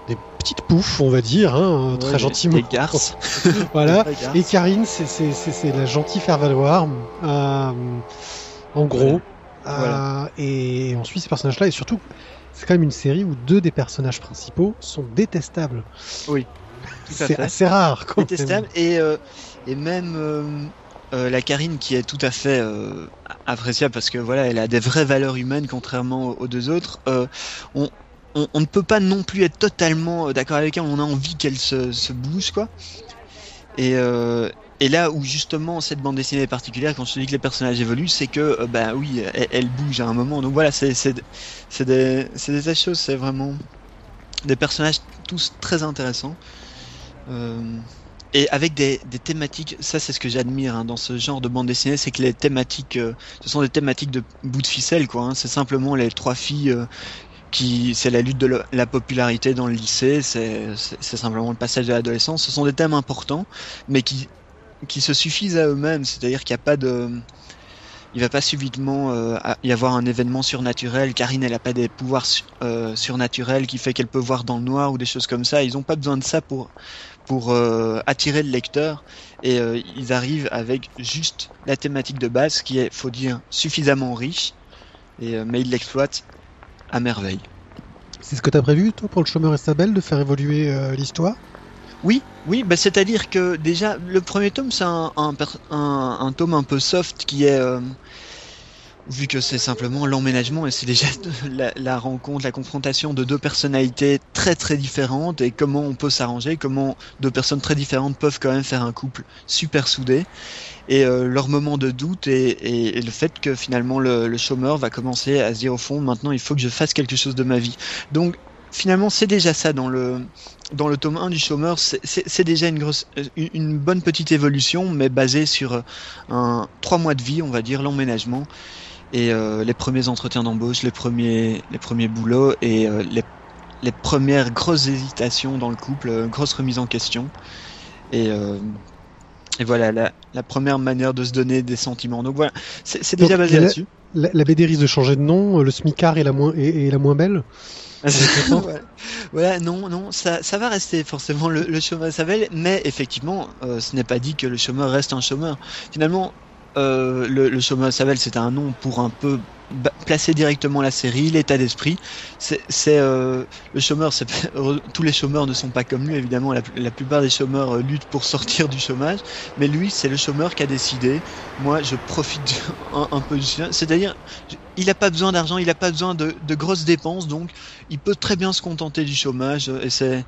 des petites poufs, on va dire, hein, ouais, très gentiment. Des garces. Voilà. Des garces. Et Karine, c'est, c'est, c'est, c'est la gentille faire-valoir, euh, en gros. Voilà. Euh, voilà. Et on suit ces personnages-là, et surtout, c'est quand même une série où deux des personnages principaux sont détestables. Oui. C'est fait. Assez rare, quoi. Détestable, et, euh, et même... Euh... Euh, la Karine qui est tout à fait euh, appréciable parce que voilà, elle a des vraies valeurs humaines contrairement aux, aux deux autres. Euh, on, on, on ne peut pas non plus être totalement d'accord avec elle. On a envie qu'elle se, se bouge, quoi. Et, euh, et là où justement cette bande dessinée est particulière, quand je te dis que les personnages évoluent, c'est que euh, bah oui, elle, elle bouge à un moment. Donc voilà, c'est c'est c'est des c'est des choses, c'est vraiment des personnages tous très intéressants. Euh, Et avec des, des thématiques, ça c'est ce que j'admire hein, dans ce genre de bande dessinée, c'est que les thématiques, euh, ce sont des thématiques de bout de ficelle, quoi. Hein. C'est simplement les trois filles euh, qui, c'est la lutte de le, la popularité dans le lycée, c'est, c'est, c'est simplement le passage de l'adolescence. Ce sont des thèmes importants, mais qui, qui se suffisent à eux-mêmes. C'est-à-dire qu'il n'y a pas de, il va pas subitement euh, y avoir un événement surnaturel. Karine, elle a pas des pouvoirs su, euh, surnaturels qui fait qu'elle peut voir dans le noir ou des choses comme ça. Ils ont pas besoin de ça pour pour euh, attirer le lecteur, et euh, ils arrivent avec juste la thématique de base qui est, faut dire, suffisamment riche, et, euh, mais ils l'exploitent à merveille. C'est ce que tu as prévu, toi, pour le Chômeur et sa belle, de faire évoluer euh, l'histoire ? Oui, oui, bah c'est-à-dire que déjà, le premier tome, c'est un, un, un, un tome un peu soft qui est... Euh, vu que c'est simplement l'emménagement et c'est déjà la, la rencontre, la confrontation de deux personnalités très très différentes et comment on peut s'arranger, comment deux personnes très différentes peuvent quand même faire un couple super soudé, et euh, leur moment de doute et, et, et le fait que finalement le, le chômeur va commencer à se dire au fond maintenant il faut que je fasse quelque chose de ma vie. Donc finalement c'est déjà ça dans le dans le tome un du chômeur, c'est, c'est, c'est déjà une grosse une, une bonne petite évolution, mais basée sur un trois mois de vie, on va dire, l'emménagement. Et euh, les premiers entretiens d'embauche, les premiers, les premiers boulots et euh, les, les premières grosses hésitations dans le couple, euh, grosses remises en question. Et, euh, et voilà, la, la première manière de se donner des sentiments. Donc voilà, c'est, c'est déjà Donc, basé la, là-dessus. La, la B D risque de changer de nom, le smicard est la moins, est, est la moins belle. voilà. voilà, non, non, ça, ça va rester forcément le, le chômeur s'appelle, mais effectivement, euh, ce n'est pas dit que le chômeur reste un chômeur. Finalement, Euh, le, le chômeur Savel, c'était un nom pour un peu ba- placer directement la série, l'état d'esprit. C'est, c'est euh, le chômeur. C'est, tous les chômeurs ne sont pas comme lui, évidemment. La, la plupart des chômeurs euh, luttent pour sortir du chômage, mais lui, c'est le chômeur qui a décidé. Moi, je profite un, un peu du chômage. C'est-à-dire, il n'a pas besoin d'argent, il n'a pas besoin de, de grosses dépenses, donc il peut très bien se contenter du chômage. Et c'est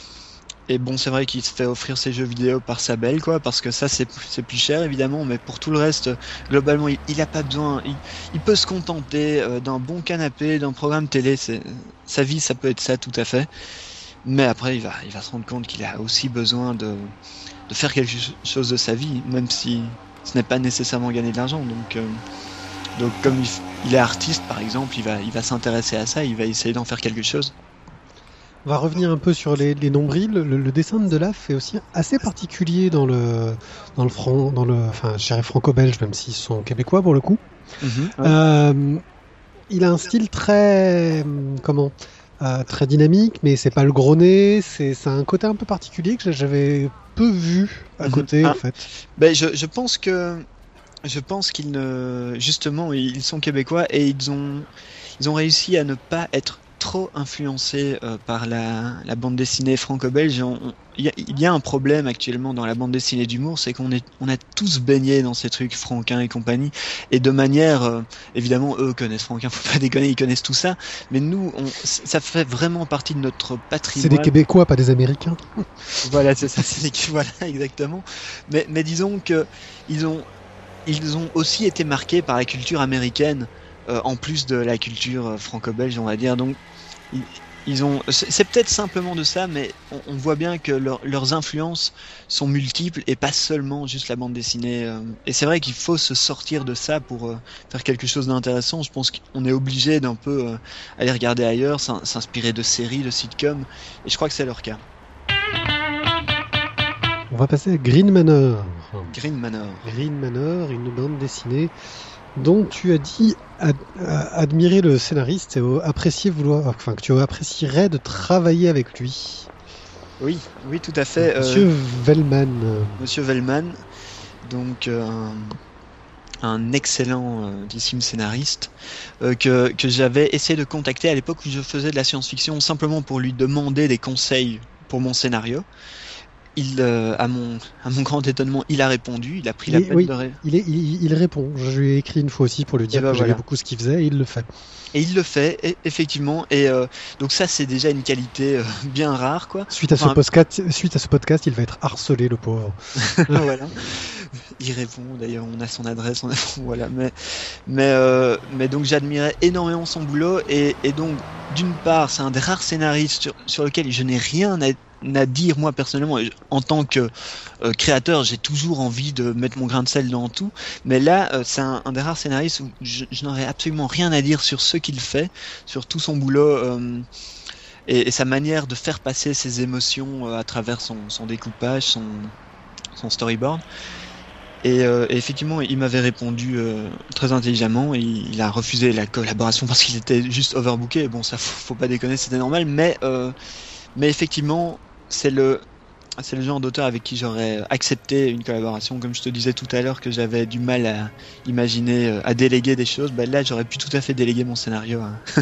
Et bon, c'est vrai qu'il se fait offrir ses jeux vidéo par sa belle, quoi, parce que ça, c'est, c'est plus cher, évidemment, mais pour tout le reste, globalement, il, il a pas besoin, il, il peut se contenter euh, d'un bon canapé, d'un programme télé, c'est, sa vie, ça peut être ça, tout à fait. Mais après, il va, il va se rendre compte qu'il a aussi besoin de, de faire quelque chose de sa vie, même si ce n'est pas nécessairement gagner de l'argent, donc, euh, donc comme il, il est artiste, par exemple, il va, il va s'intéresser à ça, il va essayer d'en faire quelque chose. On va revenir un peu sur les, les nombrils. Le, le dessin de Delaf est aussi assez particulier dans le dans le franc, dans le, enfin, je dirais franco-belge, même s'ils sont québécois pour le coup. Mm-hmm, ouais. euh, il a un style très, comment, euh, très dynamique, mais c'est pas le gros nez. C'est, c'est un côté un peu particulier que j'avais peu vu à mm-hmm. côté, ah. en fait. Ben, je, je pense que, je pense qu'ils ne, justement, ils sont québécois et ils ont, ils ont réussi à ne pas être trop influencé euh, par la, la bande dessinée franco-belge. Il y, y a un problème actuellement dans la bande dessinée d'humour, c'est qu'on est, on a tous baigné dans ces trucs Franquin et compagnie, et de manière, euh, évidemment, eux connaissent Franquin, faut pas déconner, ils connaissent tout ça, mais nous, on, ça fait vraiment partie de notre patrimoine. C'est des Québécois, pas des Américains. Voilà, c'est ça, c'est des, voilà, exactement. Mais, mais disons que ils ont, ils ont aussi été marqués par la culture américaine, euh, en plus de la culture euh, franco-belge, on va dire. Donc ils, ils ont, c'est, c'est peut-être simplement de ça, mais on, on voit bien que leur, leurs influences sont multiples et pas seulement juste la bande dessinée. Euh, et c'est vrai qu'il faut se sortir de ça pour euh, faire quelque chose d'intéressant. Je pense qu'on est obligé d'un peu euh, aller regarder ailleurs, s'inspirer de séries, de sitcoms, et je crois que c'est leur cas. On va passer à Green Manor. Green Manor. Green Manor, une bande dessinée Donc tu as dit ad- admirer le scénariste et apprécier vouloir, enfin que tu apprécierais de travailler avec lui. Oui, oui, tout à fait. Monsieur euh, Vellman. Monsieur Vellman, donc euh, un, un excellent euh, scénariste euh, que, que j'avais essayé de contacter à l'époque où je faisais de la science-fiction, simplement pour lui demander des conseils pour mon scénario. Il, euh, à mon, à mon grand étonnement, il a répondu. Il a pris il la est, peine oui, de ré... il, est, il, il répond. Je lui ai écrit une fois aussi pour lui dire ben que voilà. j'aimais beaucoup ce qu'il faisait et il le fait. Et il le fait, et, effectivement. Et euh, donc ça, c'est déjà une qualité euh, bien rare, quoi. Suite à, enfin, ce podcast, suite à ce podcast, il va être harcelé, le pauvre. Voilà. Il répond. D'ailleurs, on a son adresse. On a... voilà. Mais, mais, euh, mais donc, j'admirais énormément son boulot. Et, et donc, d'une part, c'est un des rares scénaristes sur, sur lequel je n'ai rien à à dire moi personnellement. En tant que euh, créateur, j'ai toujours envie de mettre mon grain de sel dans tout, mais là euh, c'est un, un des rares scénaristes où je, je n'aurais absolument rien à dire sur ce qu'il fait, sur tout son boulot euh, et, et sa manière de faire passer ses émotions euh, à travers son, son découpage, son, son storyboard. Et, euh, et effectivement, il m'avait répondu euh, très intelligemment. Et il a refusé la collaboration parce qu'il était juste overbooké. Bon, ça faut, faut pas déconner, c'était normal, mais euh, mais effectivement, c'est le, c'est le genre d'auteur avec qui j'aurais accepté une collaboration. Comme je te disais tout à l'heure que j'avais du mal à imaginer, à déléguer des choses, ben là j'aurais pu tout à fait déléguer mon scénario à,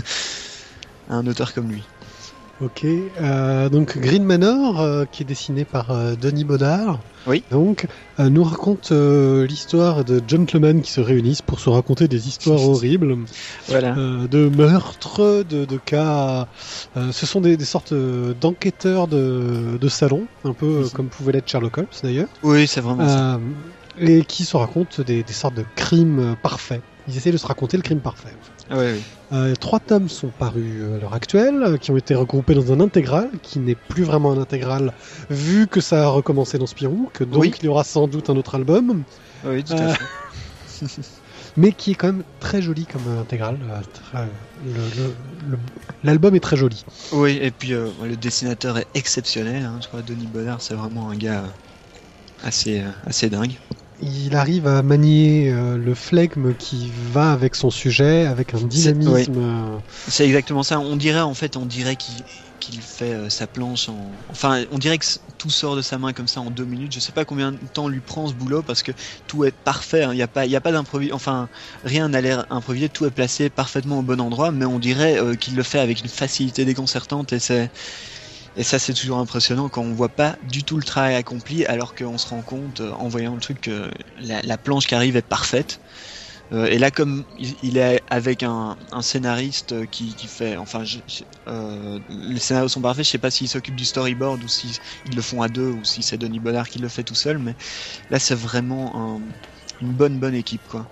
à un auteur comme lui. Ok, euh, donc Green Manor, euh, qui est dessiné par euh, Denis Baudard, oui. donc, euh, nous raconte euh, l'histoire de gentlemen qui se réunissent pour se raconter des histoires horribles, voilà. euh, de meurtres, de, de cas. Euh, ce sont des, des sortes d'enquêteurs de, de salon, un peu euh, comme pouvait l'être Sherlock Holmes d'ailleurs. Oui, c'est vraiment euh, ça. Et qui se racontent des, des sortes de crimes parfaits. Ils essaient de se raconter le crime parfait. Ah oui, oui. Euh, trois tomes sont parus à l'heure actuelle, euh, qui ont été regroupés dans un intégral, qui n'est plus vraiment un intégral, vu que ça a recommencé dans Spirou, que donc oui. Il y aura sans doute un autre album. Oui, tout euh, à fait. Mais qui est quand même très joli comme intégral. Euh, très, le, le, le, l'album est très joli. Oui, et puis euh, le dessinateur est exceptionnel. Hein, je crois que Denis Baudard, c'est vraiment un gars assez, euh, assez dingue. Il arrive à manier euh, le flegme qui va avec son sujet, avec un dynamisme. C'est, oui. euh... c'est exactement ça. On dirait en fait, on dirait qu'il, qu'il fait euh, sa planche en. Enfin, on dirait que tout sort de sa main comme ça en deux minutes. Je sais pas combien de temps lui prend ce boulot parce que tout est parfait. Il hein. n'y a pas, il y a pas d'improvis. Enfin, rien n'a l'air improvisé. Tout est placé parfaitement au bon endroit, mais on dirait euh, qu'il le fait avec une facilité déconcertante et c'est. Et ça, c'est toujours impressionnant quand on voit pas du tout le travail accompli, alors qu'on se rend compte, en voyant le truc, que la, la planche qui arrive est parfaite. Euh, et là, comme il, il est avec un, un scénariste qui, qui fait... Enfin, je, euh, les scénarios sont parfaits, je sais pas s'il s'occupe du storyboard ou s'ils si le font à deux, ou si c'est Denis Baudard qui le fait tout seul, mais là, c'est vraiment un, une bonne, bonne équipe, quoi.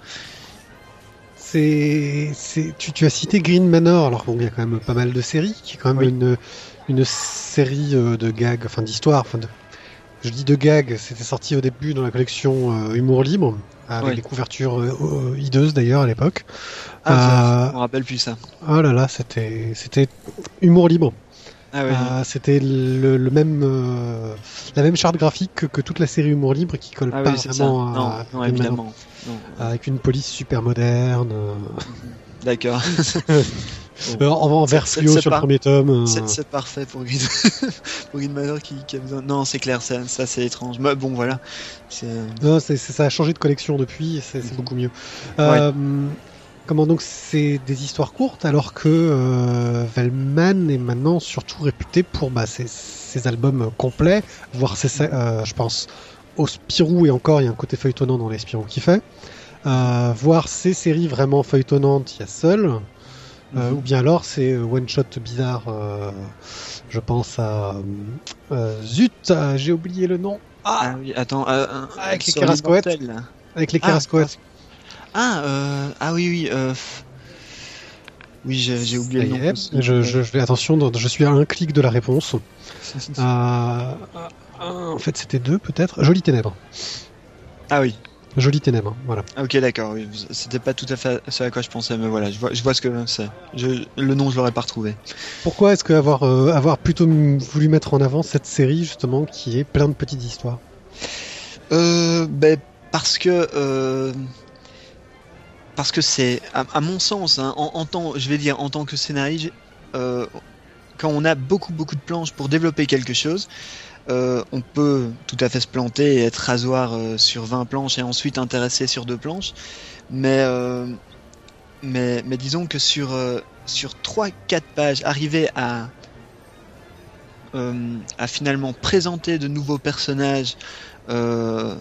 C'est, c'est, tu, tu as cité Green Manor, alors bon, il y a quand même pas mal de séries, qui est quand même oui. une... une série de gags, enfin d'histoires, enfin de... je dis de gags, c'était sorti au début dans la collection euh, Humour Libre, avec ouais. des couvertures euh, hideuses d'ailleurs à l'époque. Ah, euh... je me rappelle plus ça. Oh là là, c'était, c'était Humour Libre. Ah ouais, euh, c'était le, le même, euh, la même charte graphique que, que toute la série Humour Libre qui colle ah pas oui, vraiment non, à, non, évidemment. Non. Avec une police super moderne. D'accord. Bon. En, en vers fluo sur par... le premier tome. Euh... C'est, c'est parfait pour Green, pour Green Manor qui, qui a besoin. Non, c'est clair, ça, ça c'est étrange. Mais bon, voilà. C'est... Non, c'est, c'est, ça a changé de collection depuis, c'est, c'est beaucoup mieux. Euh, ouais. Comment donc, c'est des histoires courtes, alors que euh, Vellman est maintenant surtout réputé pour bah, ses, ses albums complets, voire ses, euh, je pense au Spirou, et encore, il y a un côté feuilletonnant dans les Spirou qu'il fait. Euh, voir ces séries vraiment feuilletonnantes, il y a Seul. Euh, mm-hmm. Ou bien alors c'est one shot bizarre, euh, je pense à euh, zut, euh, j'ai oublié le nom. Ah, ah oui, attends, euh, avec les Carrascoët. Avec les Carrascoët. Ah, euh, ah oui, oui. Euh... Oui, j'ai, j'ai oublié le nom. Est, je, je, je vais attention, je suis à un clic de la réponse. euh, en fait, c'était deux peut-être. Jolies Ténèbres. Ah oui. Jolies Ténèbres, voilà. Ah, ok, d'accord, oui. C'était pas tout à fait ce à quoi je pensais, mais voilà, je vois, je vois ce que c'est. Je, le nom, je l'aurais pas retrouvé. Pourquoi est-ce qu'avoir euh, avoir plutôt voulu mettre en avant cette série, justement, qui est plein de petites histoires ? euh, ben, Parce que... Euh... parce que c'est, à, à mon sens, hein, en, en tant, je vais dire, en tant que scénariste, euh, quand on a beaucoup beaucoup de planches pour développer quelque chose, euh, on peut tout à fait se planter et être rasoir euh, sur vingt planches et ensuite intéressé sur deux planches, mais euh, mais, mais disons que sur euh, sur trois quatre pages, arriver à euh, à finalement présenter de nouveaux personnages, euh,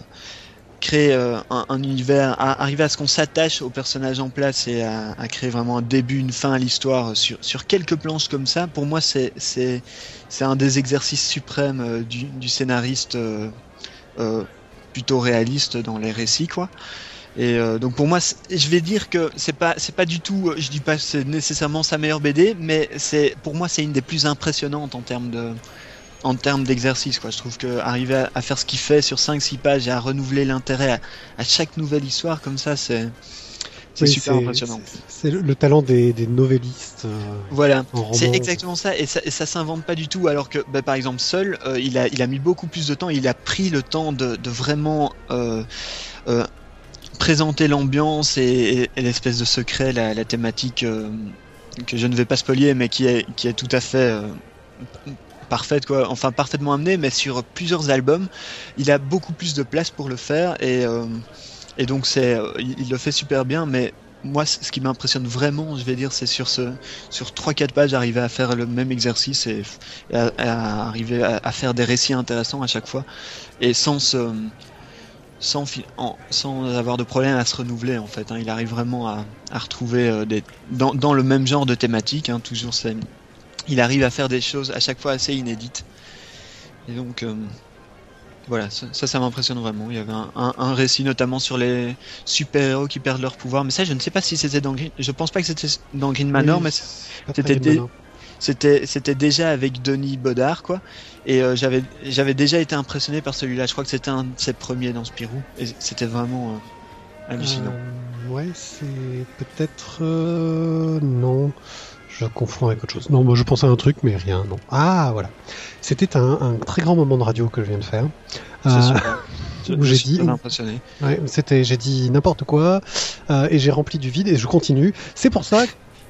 créer euh, un, un univers, à, arriver à ce qu'on s'attache aux personnages en place et à, à créer vraiment un début, une fin à l'histoire sur, sur quelques planches comme ça, pour moi c'est, c'est, c'est un des exercices suprêmes euh, du, du scénariste euh, euh, plutôt réaliste dans les récits, quoi. Et euh, donc pour moi, je vais dire que c'est pas, c'est pas du tout, je dis pas que c'est nécessairement sa meilleure B D, mais c'est, pour moi c'est une des plus impressionnantes en termes de en termes d'exercice, quoi. Je trouve que arriver à, à faire ce qu'il fait sur cinq six pages et à renouveler l'intérêt à, à chaque nouvelle histoire comme ça, c'est, c'est Oui, super c'est, impressionnant. C'est, c'est le, le talent des, des novellistes. Euh, Voilà, en roman. c'est exactement ça, et ça, et ça s'invente pas du tout. Alors que, bah, par exemple, Seul, euh, il a, il a mis beaucoup plus de temps. Il a pris le temps de, de vraiment euh, euh, présenter l'ambiance et, et, et l'espèce de secret, la, la thématique euh, que je ne vais pas spoiler, mais qui est, qui est tout à fait euh, parfaite, quoi. Enfin parfaitement amenée, mais sur plusieurs albums, il a beaucoup plus de place pour le faire, et, euh, et donc c'est, euh, il, il le fait super bien. Mais moi, ce qui m'impressionne vraiment, je vais dire, c'est sur ce, sur trois quatre pages, arriver à faire le même exercice et, et à, à arriver à, à faire des récits intéressants à chaque fois, et sans se Sans, en, sans avoir de problème à se renouveler, en fait, hein. Il arrive vraiment à, à retrouver euh, des, dans, dans le même genre de thématique, hein, toujours c'est, il arrive à faire des choses à chaque fois assez inédites. Et donc euh, voilà, ça, ça, ça m'impressionne vraiment. Il y avait un, un, un récit notamment sur les super-héros qui perdent leur pouvoir, mais ça je ne sais pas si c'était dans Green, je pense pas que c'était dans Green Manor, oui, mais c'était dé... C'était, c'était déjà avec Denis Bodard, quoi. Et euh, j'avais, j'avais déjà été impressionné par celui-là. Je crois que c'était un de ses premiers dans Spirou. Et c'était vraiment euh, hallucinant. Euh, ouais, c'est peut-être... Euh, non, je confonds avec autre chose. Non, moi je pensais à un truc, mais rien, non. Ah, voilà. C'était un, un très grand moment de radio que je viens de faire. C'est euh, super. Je, où je j'ai suis dit, impressionné. Ouais, c'était, j'ai dit n'importe quoi euh, et j'ai rempli du vide et je continue. C'est pour ça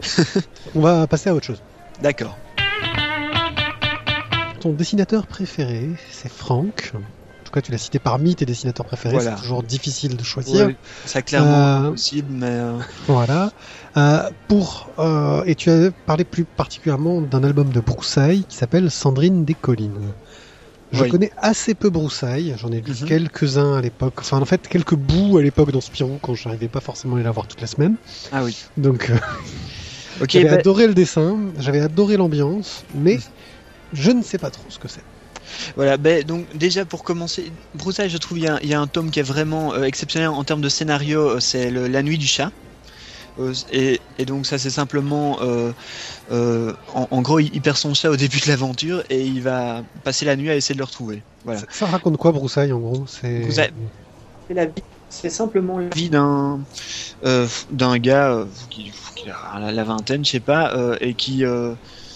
qu'on va passer à autre chose. D'accord. Ton dessinateur préféré, c'est Franck. En tout cas, tu l'as cité parmi tes dessinateurs préférés. Voilà. C'est toujours difficile de choisir. Ouais, c'est clairement euh, possible, mais... Euh... Voilà. Euh, pour, euh, et tu as parlé plus particulièrement d'un album de Broussailles qui s'appelle Sandrine des Collines. Je oui. connais assez peu Broussailles. J'en ai lu mm-hmm. quelques-uns à l'époque. Enfin, en fait, quelques bouts à l'époque dans Spirou quand je n'arrivais pas forcément à les voir toute la semaine. Ah oui. Donc... Euh... Okay, j'avais bah... adoré le dessin, j'avais adoré l'ambiance, mais mmh. je ne sais pas trop ce que c'est. Voilà, bah, donc déjà pour commencer, Broussailles, je trouve il y, y a un tome qui est vraiment euh, exceptionnel en termes de scénario, euh, c'est le, La Nuit du Chat. Euh, et, et donc ça c'est simplement, euh, euh, en, en gros, il, il perd son chat au début de l'aventure et il va passer la nuit à essayer de le retrouver. Voilà. Ça, ça raconte quoi Broussailles en gros? C'est... Broussailles, c'est la vie. C'est simplement la vie d'un euh, d'un gars euh, qui, qui a la, la vingtaine, je sais pas, euh, et qui euh,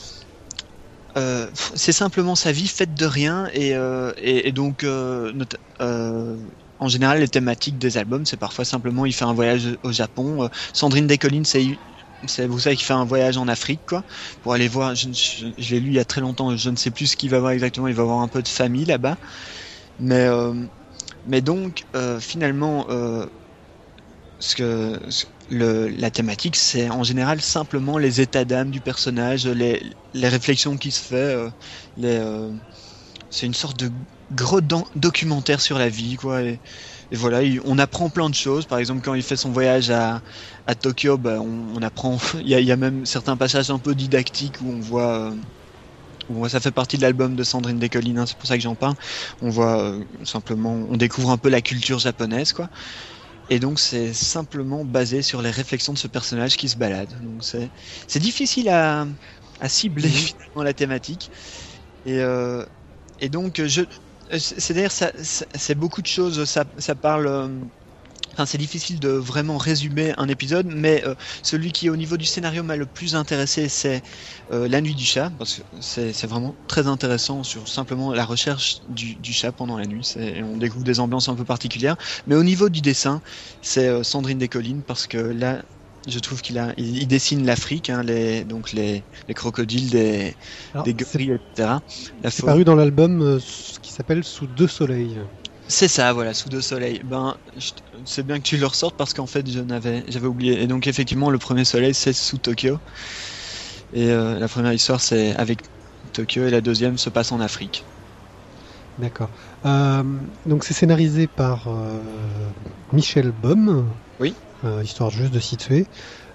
euh, c'est simplement sa vie faite de rien, et, euh, et, et donc euh, not- euh, en général les thématiques des albums c'est parfois simplement il fait un voyage au Japon. euh, Sandrine des Collines c'est c'est vous savez qu'il fait un voyage en Afrique, quoi, pour aller voir. Je, je, je l'ai lu il y a très longtemps, je ne sais plus ce qu'il va voir exactement. Il va voir un peu de famille là-bas, mais euh, Mais donc, euh, finalement, euh, ce que ce, le, la thématique, c'est en général simplement les états d'âme du personnage, les, les réflexions qu'il se fait. Euh, les, euh, c'est une sorte de gros do- documentaire sur la vie, quoi. Et, et voilà, il, on apprend plein de choses. Par exemple, quand il fait son voyage à, à Tokyo, bah, on, on apprend. Il y a, il y a même certains passages un peu didactiques où on voit. Euh, Bon, ça fait partie de l'album de Sandrine des Collines, hein, c'est pour ça que j'en parle. On voit euh, simplement, on découvre un peu la culture japonaise, quoi. Et donc c'est simplement basé sur les réflexions de ce personnage qui se balade. Donc c'est, c'est difficile à, à cibler finalement la thématique. Et, euh, et donc je, c'est d'ailleurs ça, c'est beaucoup de choses. Ça, ça parle. Euh, Enfin, c'est difficile de vraiment résumer un épisode, mais euh, celui qui, au niveau du scénario, m'a le plus intéressé, c'est euh, La Nuit du Chat, parce que c'est, c'est vraiment très intéressant sur simplement la recherche du, du chat pendant la nuit. C'est, on découvre des ambiances un peu particulières. Mais au niveau du dessin, c'est euh, Sandrine Descollines, parce que là, je trouve qu'il a, il, il dessine l'Afrique, hein, les, donc les, les crocodiles, des, Alors, des gorilles, et cetera. La c'est faune. paru dans l'album euh, qui s'appelle Sous deux soleils. C'est ça, voilà, Sous deux soleils. Ben, je- c'est bien que tu le ressortes parce qu'en fait, je n'avais, j'avais oublié. Et donc, effectivement, le premier soleil, c'est sous Tokyo. Et euh, la première histoire, c'est avec Tokyo, et la deuxième se passe en Afrique. D'accord. Euh, donc c'est scénarisé par euh, Michel Baume, Oui. euh, histoire juste de situer.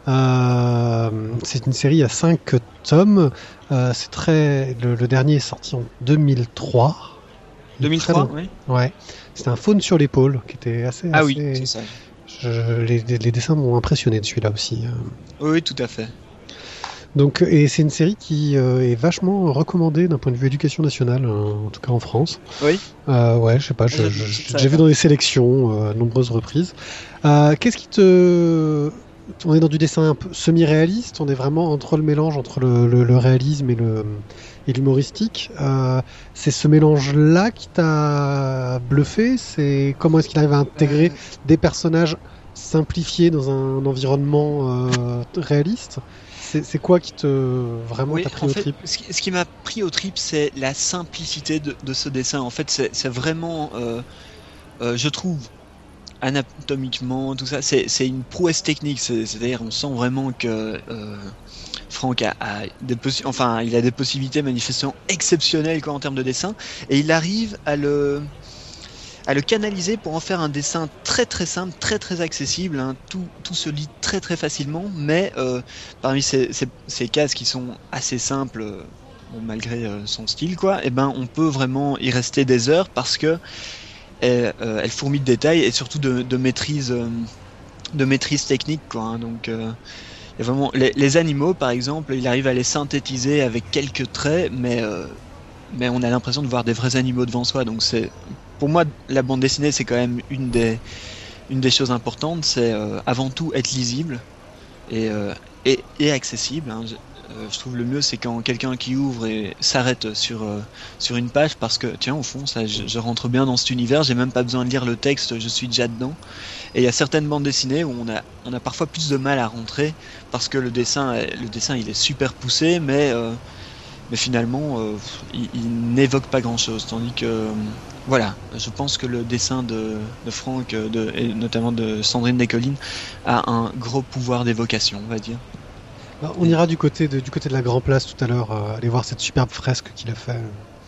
Euh, c'est une série à cinq tomes. Euh, c'est très. Le, le dernier est sorti en deux mille trois. Il est deux mille très trois, long. oui. Ouais. C'était un faune sur l'épaule qui était assez. Ah assez- oui, c'est ça. Je- les, les dessins m'ont impressionné de celui-là aussi. euh. Oui, oui, tout à fait. Donc, et c'est une série qui euh, est vachement recommandée d'un point de vue éducation nationale, euh, en tout cas en France. Oui. Euh, ouais, je sais pas, je- Je- je- je- j'ai ça déjà vu va. dans des sélections euh, à de nombreuses reprises. Euh, qu'est-ce qui te... On est dans du dessin un peu semi-réaliste, on est vraiment entre le mélange entre le, le- le réalisme et le et l'humoristique. Euh, c'est ce mélange-là qui t'a bluffé. C'est comment est-ce qu'il arrive à intégrer des personnages simplifiés dans un environnement euh, réaliste. C'est c'est quoi qui te vraiment Oui, t'a pris en au fait, trip? ce qui, ce qui m'a pris au trip, c'est la simplicité de, de ce dessin. En fait, c'est, c'est vraiment, euh, euh, je trouve, anatomiquement, tout ça, c'est, c'est une prouesse technique. C'est, c'est-à-dire, on sent vraiment que euh, Franck a, a des possi- enfin, il a des possibilités manifestement exceptionnelles quoi, en termes de dessin, et il arrive à le à le canaliser pour en faire un dessin très très simple, très très accessible, hein. Tout, tout se lit très très facilement, mais euh, parmi ces, ces, ces cases qui sont assez simples, euh, bon, malgré euh, son style, quoi, et ben on peut vraiment y rester des heures parce que elle, euh, elle fourmille de détails et surtout de, de maîtrise, euh, de maîtrise technique, quoi, hein. Donc euh, il y a vraiment les, les animaux, par exemple, il arrive à les synthétiser avec quelques traits, mais euh, mais on a l'impression de voir des vrais animaux devant soi. Donc c'est, pour moi, la bande dessinée, c'est quand même une des, une des choses importantes. C'est euh, avant tout être lisible et, euh, et, et accessible, hein. Je, euh, je trouve le mieux, c'est quand quelqu'un qui ouvre et s'arrête sur, euh, sur une page parce que, tiens, au fond, ça, je, je rentre bien dans cet univers, j'ai même pas besoin de lire le texte, je suis déjà dedans. Et il y a certaines bandes dessinées où on a, on a parfois plus de mal à rentrer parce que le dessin, le dessin il est super poussé, mais euh, mais finalement euh, il, il n'évoque pas grand chose, tandis que euh, voilà, je pense que le dessin de, de Franck euh, de, et notamment de Sandrine Descollines a un gros pouvoir d'évocation, on va dire. Alors, on ira du côté de, du côté de la Grand Place tout à l'heure, euh, aller voir cette superbe fresque qu'il a fait.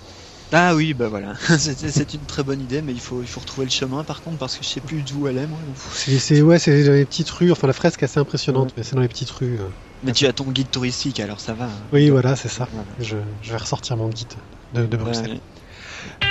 Ah oui, bah voilà, c'est, c'est une très bonne idée, mais il faut, il faut retrouver le chemin par contre, parce que je sais plus d'où elle est, moi. C'est, c'est, ouais, c'est dans les petites rues, enfin la fresque est assez impressionnante, Ouais. mais c'est dans les petites rues. euh. Mais tu as ton guide touristique, alors ça va. Oui, voilà, c'est ça. Voilà. Je, je vais ressortir mon guide de, de Bruxelles. Ouais.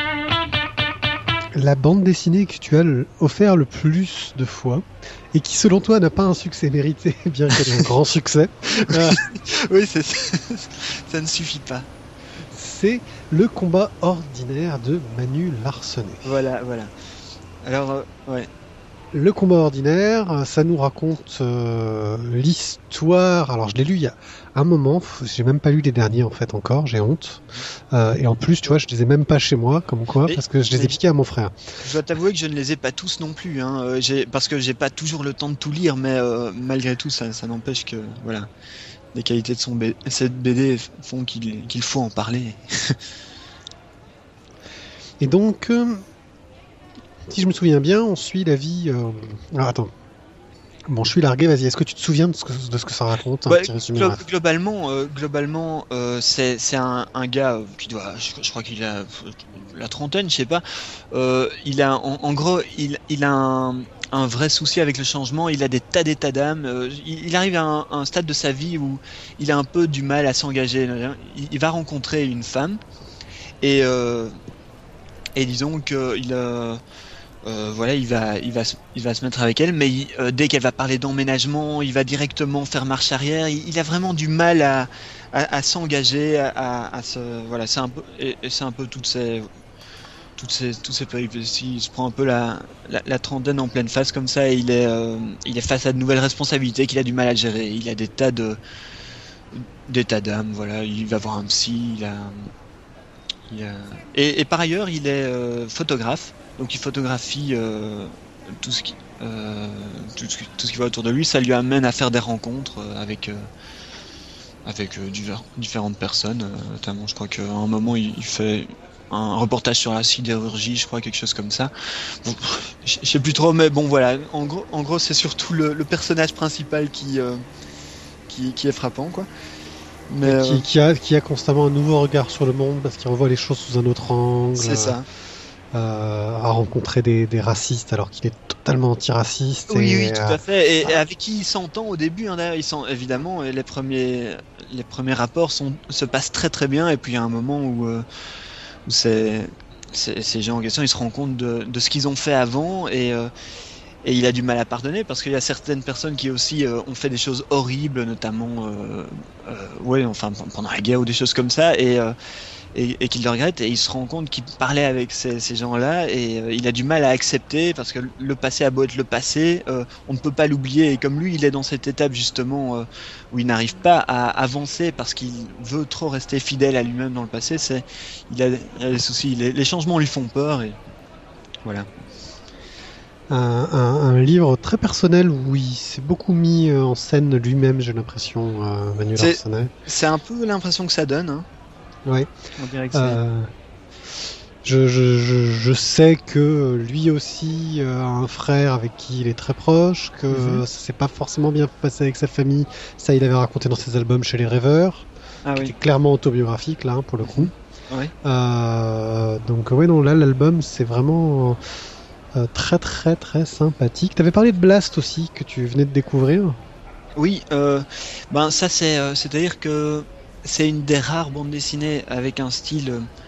La bande dessinée que tu as le- offert le plus de fois, et qui selon toi n'a pas un succès mérité, bien qu'elle ait un grand succès, euh, Oui, c'est ça. Ça ne suffit pas. c'est Le combat ordinaire de Manu Larsenet. Voilà, voilà. Alors, euh, ouais. Le combat ordinaire, euh, ça nous raconte euh, l'histoire. Alors, je l'ai lu il y a un moment. f- J'ai même pas lu les derniers en fait encore. J'ai honte. Euh, et en plus, tu vois, je les ai même pas chez moi, comme quoi, Mais- parce que je les ai mais- piqués à mon frère. Je dois t'avouer que je ne les ai pas tous non plus, hein. Euh, j'ai, parce que j'ai pas toujours le temps de tout lire, mais euh, malgré tout, ça, ça n'empêche que, voilà, les qualités de son B- cette B D font qu'il, qu'il faut en parler. Et donc, euh, si je me souviens bien, on suit la vie. euh, Alors, attends. Bon, je suis largué. Vas-y. Est-ce que tu te souviens de ce que, de ce que ça raconte, un Ouais, petit résumé glo- bref. globalement, euh, globalement, euh, c'est c'est un, un gars euh, qui doit, je, je crois qu'il a euh, la trentaine, je sais pas. Euh, il a, en, en gros, il, il a un, un vrai souci avec le changement. Il a des tas d'états d'âme. Euh, il, il arrive à un, un stade de sa vie où il a un peu du mal à s'engager. Il, il va rencontrer une femme et euh, et disons que il a euh, voilà, il va, il va, se- il va se mettre avec elle, mais il- euh, dès qu'elle va parler d'emménagement, il va directement faire marche arrière. Il, il a vraiment du mal à, à, à s'engager, à, à, à se, voilà, c'est un peu, et, et c'est un peu toutes ces, toutes ces, toutes ces péripéties. Il se prend un peu la, la, la trentaine en pleine face comme ça et il est, euh, il est face à de nouvelles responsabilités qu'il a du mal à gérer. Il a des tas de, des tas d'âmes, voilà. Il va voir un psy, il a, il a... Et, et par ailleurs, il est euh, photographe, donc il photographie euh, tout ce qui, euh, tout ce qui, tout ce qui va autour de lui. Ça lui amène à faire des rencontres euh, avec. Euh, avec euh, divers, différentes personnes, euh, notamment je crois qu'à un moment il, il fait un reportage sur la sidérurgie, je crois, quelque chose comme ça. Bon, je sais plus trop, mais bon voilà, en gros, en gros c'est surtout le, le personnage principal qui, euh, qui, qui est frappant, quoi. Mais euh... qui, qui, a, qui a constamment un nouveau regard sur le monde parce qu'il revoit les choses sous un autre angle. C'est ça. Euh, à rencontrer des, des racistes alors qu'il est totalement antiraciste. Oui, et, oui, tout euh... à fait. Et, et avec qui il s'entend au début, hein, d'ailleurs, ils sont évidemment les premiers, les premiers rapports sont, se passent très très bien. Et puis il y a un moment où, euh, où c'est, c'est, ces gens en question, ils se rendent compte de, de ce qu'ils ont fait avant et euh, et il a du mal à pardonner parce qu'il y a certaines personnes qui aussi euh, ont fait des choses horribles, notamment, euh, euh, ouais, enfin pendant la guerre ou des choses comme ça, et euh, et, et qu'il le regrette, et il se rend compte qu'il parlait avec ces, ces gens-là et euh, il a du mal à accepter parce que le passé a beau être le passé, euh, on ne peut pas l'oublier, et comme lui il est dans cette étape justement euh, où il n'arrive pas à avancer parce qu'il veut trop rester fidèle à lui-même dans le passé, c'est, il a, il a des soucis, les, les changements lui font peur et voilà. Un, un, un livre très personnel où il s'est beaucoup mis en scène lui-même, j'ai l'impression, euh, Manuel c'est, Arsenet. C'est un peu l'impression que ça donne, hein. Oui. On dirait que euh, je, je, je, je sais que lui aussi a un frère avec qui il est très proche, que mm-hmm. ça s'est pas forcément bien passé avec sa famille. Ça, il avait raconté dans ses albums chez les Rêveurs, ah, qui oui. était clairement autobiographique là, hein, pour le coup. Oui. Euh, donc ouais, non, là l'album c'est vraiment euh, très très très sympathique. T'avais parlé de Blast aussi que tu venais de découvrir. Oui, euh, ben ça c'est, euh, c'est-à-dire que c'est une des rares bandes dessinées avec un style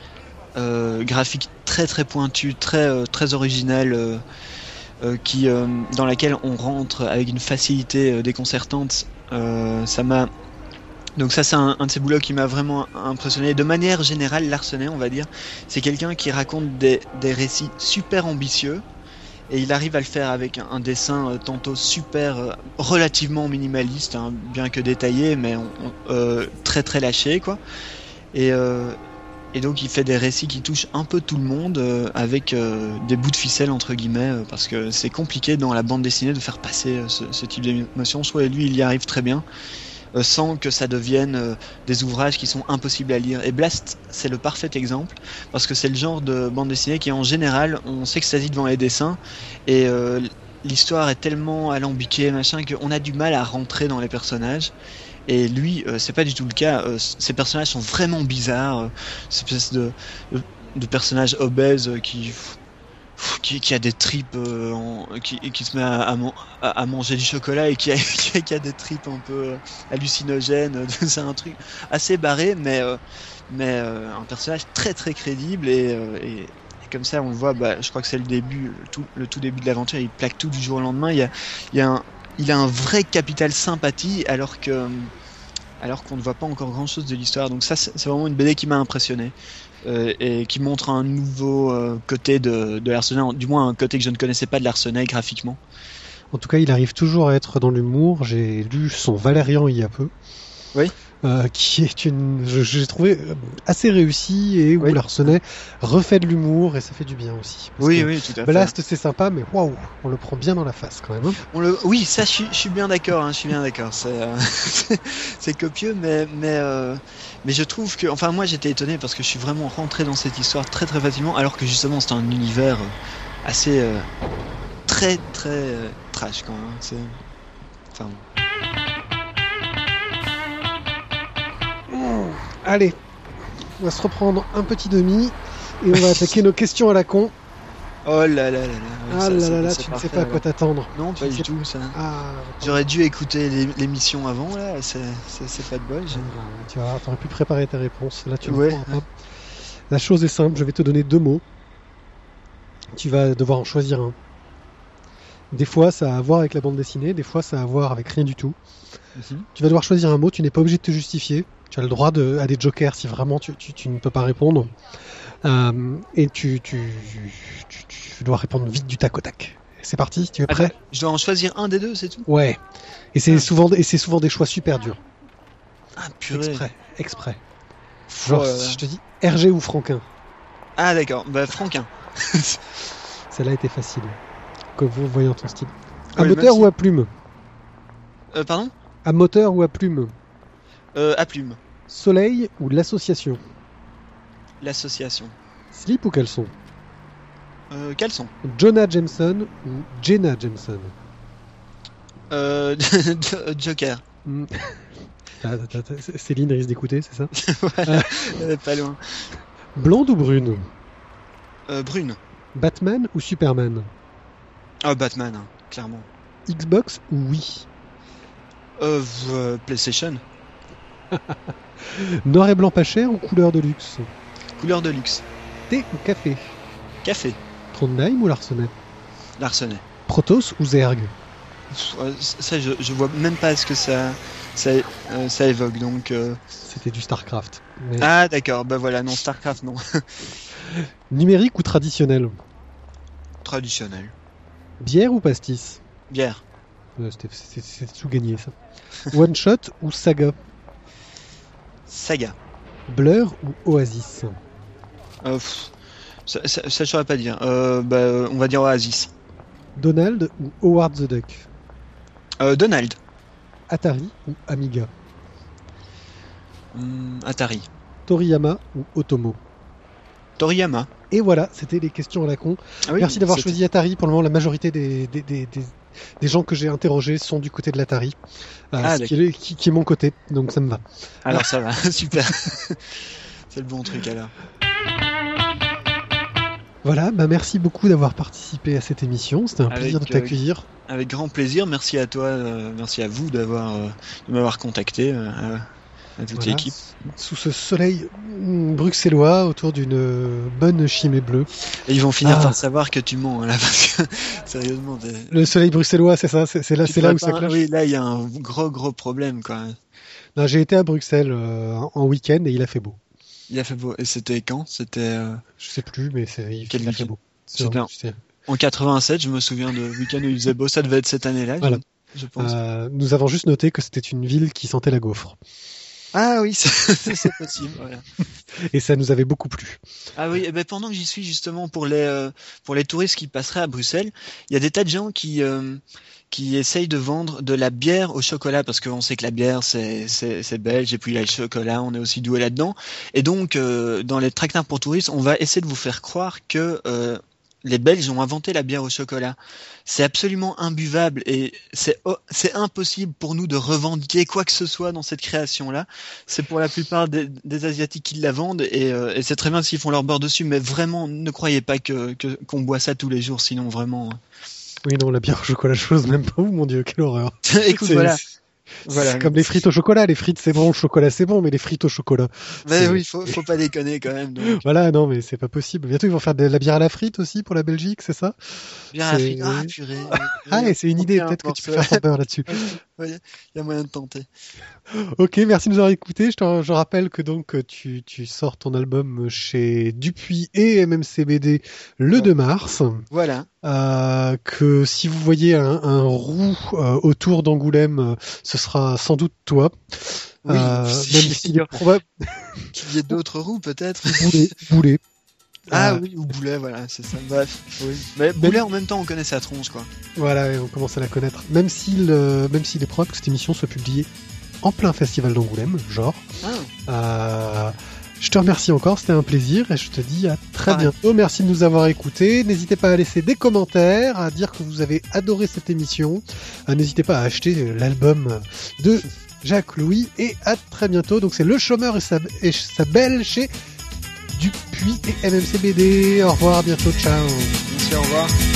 euh, graphique très très pointu, très euh, très original, euh, euh, qui euh, dans laquelle on rentre avec une facilité euh, déconcertante. Euh, ça m'a donc ça c'est un, un de ces boulots qui m'a vraiment impressionné. De manière générale, Larsenet, on va dire, c'est quelqu'un qui raconte des, des récits super ambitieux. Et il arrive à le faire avec un, un dessin euh, tantôt super, euh, relativement minimaliste, hein, bien que détaillé, mais on, on, euh, très très lâché, quoi. Et, euh, et donc il fait des récits qui touchent un peu tout le monde, euh, avec euh, des bouts de ficelle entre guillemets, euh, parce que c'est compliqué dans la bande dessinée de faire passer euh, ce, ce type d'émotion. Je trouve que lui il y arrive très bien. Euh, sans que ça devienne euh, des ouvrages qui sont impossibles à lire. Et Blast, c'est le parfait exemple, parce que c'est le genre de bande dessinée qui, en général, on s'extasie devant les dessins, et euh, l'histoire est tellement alambiquée, machin, qu'on a du mal à rentrer dans les personnages. Et lui, euh, c'est pas du tout le cas. Euh, ces personnages sont vraiment bizarres, euh, cette espèce de, de, de personnage obèse euh, qui... Qui, qui a des tripes, euh, en, qui, qui se met à, à, à, à manger du chocolat et qui a, qui a, qui a des tripes un peu euh, hallucinogènes. C'est un truc assez barré, mais, euh, mais euh, un personnage très très crédible. Et, euh, et, et comme ça, on le voit, bah, je crois que c'est le début, le tout, le tout début de l'aventure. Il plaque tout du jour au lendemain. Il, y a, il, y a un, il a un vrai capital sympathie, alors que alors qu'on ne voit pas encore grand chose de l'histoire. Donc ça, c'est, c'est vraiment une B D qui m'a impressionné. Euh, et qui montre un nouveau euh, côté de, de Larsenet, du moins un côté que je ne connaissais pas de Larsenet graphiquement. En tout cas, il arrive toujours à être dans l'humour. J'ai lu son Valérian il y a peu. Oui. Euh, qui est une, je, j'ai trouvé assez réussi et où oui. Larsenet refait de l'humour et ça fait du bien aussi. Oui, oui, tout à fait. Blast, c'est sympa, mais waouh, on le prend bien dans la face quand même. Hein. On le, oui, ça, je suis, je suis bien d'accord. Hein, je suis bien d'accord. C'est, euh, c'est, c'est copieux, mais, mais, euh, mais je trouve que, enfin, moi, j'étais étonné parce que je suis vraiment rentré dans cette histoire très, très facilement, alors que justement, c'est un univers assez euh, très, très euh, trash quand même. C'est, enfin. Allez, on va se reprendre un petit demi et on va attaquer nos questions à la con. Oh là là là là. Ah ça, là là là, tu ne sais pas à quoi t'attendre. Non, tu pas du tout. Ça. Ah, J'aurais dû écouter l'émission avant, là. C'est, c'est, c'est pas de bol. J'ai... Tu vas voir, t'aurais pu préparer tes réponses. Là, tu ouais. ne pas. La chose est simple, je vais te donner deux mots. Tu vas devoir en choisir un. Des fois, ça a à voir avec la bande dessinée, des fois, ça a à voir avec rien du tout. Mm-hmm. Tu vas devoir choisir un mot, tu n'es pas obligé de te justifier. Tu as le droit de, à des jokers si vraiment tu, tu, tu ne peux pas répondre. Euh, et tu, tu, tu, tu dois répondre vite du tac au tac. C'est parti, tu es prêt? Attends, je dois en choisir un des deux, c'est tout? Ouais. Et c'est Ah. souvent, et c'est souvent des choix super durs. Ah, purée. Exprès, exprès. Genre, Oh, si je te dis R G ou Franquin. Ah, d'accord. Bah, Franquin. Celle-là était facile. Comme vous voyant ton style. À Oui, moteur merci. ou à plume? Euh, pardon? À moteur ou à plume? Euh, à plume. Soleil ou l'association? L'association. Slip ou caleçon? Euh, caleçon. Jonah Jameson ou Jenna Jameson? Euh, Joker. Hmm. Ah, attends, attends, Céline risque d'écouter, c'est ça? Voilà, elle est pas loin. Blonde ou brune? Euh, Brune. Batman ou Superman? Oh, Batman, hein, clairement. Xbox ou Wii? Euh, euh, PlayStation. Noir et blanc pas cher ou couleur de luxe? Couleur de luxe. Thé ou café? Café. Trondheim ou Larsenet? Larsenet. Protoss ou Zerg? Pff, euh, Ça, je, je vois même pas ce que ça, ça, euh, ça évoque, donc... euh, C'était du Starcraft. Mais- Ah, d'accord, bah voilà, non, Starcraft, non. Numérique ou traditionnel? Traditionnel. Bière ou pastis? Bière. Euh, C'était c'est- c'est tout gagné ça. One shot ou saga? Saga. Blur ou Oasis? Euh, pff, ça, ça, ça, je saurais pas dire. Euh, bah, euh, on va dire Oasis. Donald ou Howard the Duck? Euh, Donald. Atari ou Amiga? Hum, Atari. Toriyama ou Otomo? Toriyama. Et voilà, c'était les questions à la con. Ah oui, Merci d'avoir c'était- choisi Atari. Pour le moment, la majorité des, des, des, des, des gens que j'ai interrogés sont du côté de l'Atari. Euh, Ah, ce qui est, qui, qui est mon côté, donc ça me va. Alors ça va, super. C'est le bon truc alors. Voilà, bah merci beaucoup d'avoir participé à cette émission. C'était un Avec, plaisir de euh, t'accueillir. Avec grand plaisir, merci à toi, euh, merci à vous d'avoir euh, de m'avoir contacté, euh, à, à toute Voilà, l'équipe. Sous ce soleil mm, bruxellois, autour d'une euh, bonne chimée bleue. Et ils vont finir Ah. par savoir que tu mens, hein, là, parce que sérieusement, t'es- Le soleil bruxellois, c'est ça, c'est c'est là, tu c'est là où pourrais ça pas- cloche. Oui, là, il y a un gros gros problème, quoi. Non, j'ai été à Bruxelles euh, en week-end et il a fait beau. Il a fait beau. Et c'était quand? C'était euh, Je sais plus, mais c'est, il, Quel il a fait week-end? beau. C'était un- C'est- en quatre-vingt-sept, je me souviens de week-end où il faisait beau. Ça devait être cette année-là, je- Voilà. je, pense. Euh, nous avons juste noté que c'était une ville qui sentait la gaufre. Ah oui, c'est c'est possible. Voilà. Et ça nous avait beaucoup plu. Ah oui, eh ben pendant que j'y suis justement pour les euh, pour les touristes qui passeraient à Bruxelles, il y a des tas de gens qui euh, qui essayent de vendre de la bière au chocolat parce qu'on sait que la bière c'est c'est c'est belge et puis il y a le chocolat, on est aussi doué là-dedans. Et donc euh, dans les tractations pour touristes, on va essayer de vous faire croire que euh, les Belges ont inventé la bière au chocolat. C'est absolument imbuvable et c'est oh, c'est impossible pour nous de revendiquer quoi que ce soit dans cette création-là. C'est pour la plupart des, des Asiatiques qui la vendent et, euh, et c'est très bien s'ils font leur beurre dessus, mais vraiment ne croyez pas que que- qu'on boit ça tous les jours, sinon vraiment. Oui, non, la bière au chocolat, je n'ose même pas. Oh mon dieu, quelle horreur. Écoute, C'est- voilà. c'est Voilà. comme les frites au chocolat. Les frites, c'est bon, le chocolat, c'est bon, mais les frites au chocolat. Mais c'est- oui, faut faut pas déconner quand même. Donc. Voilà, non, mais c'est pas possible. Bientôt, ils vont faire de la bière à la frite aussi pour la Belgique, c'est ça? Bien c'est- Afrique. Ah purée. Ah, et c'est une idée, Aucun peut-être que tu peux morceau. faire ton beurre là-dessus. Il y a moyen de tenter. Ok, merci de nous avoir écoutés. Je, te- je rappelle que donc tu, tu sors ton album chez Dupuis et M M C B D le Ouais. deux mars. Voilà. Euh, que si vous voyez un, un roux euh, autour d'Angoulême, euh, ce sera sans doute toi. Oui, Euh, si- même s'il est probable. Qu'il y ait d'autres roues peut-être. Boulet, Boulet. Ah Euh, oui, ou Boulet, voilà, c'est ça. Bref, oui. Mais Boulet, en même temps, on connaît sa tronche, quoi. Voilà, et on commence à la connaître. Même s'il, euh, même s'il est probable que cette émission soit publiée en plein festival d'Angoulême, genre. Ah, Euh, je te remercie encore, c'était un plaisir et je te dis à très Pareil. bientôt. Merci de nous avoir écoutés. N'hésitez pas à laisser des commentaires, à dire que vous avez adoré cette émission. Euh, N'hésitez pas à acheter l'album de Jacques Louis et à très bientôt. Donc c'est Le Chômeur et sa, et sa belle chez Dupuis et M M C B D. Au revoir, à bientôt, ciao. merci, au revoir.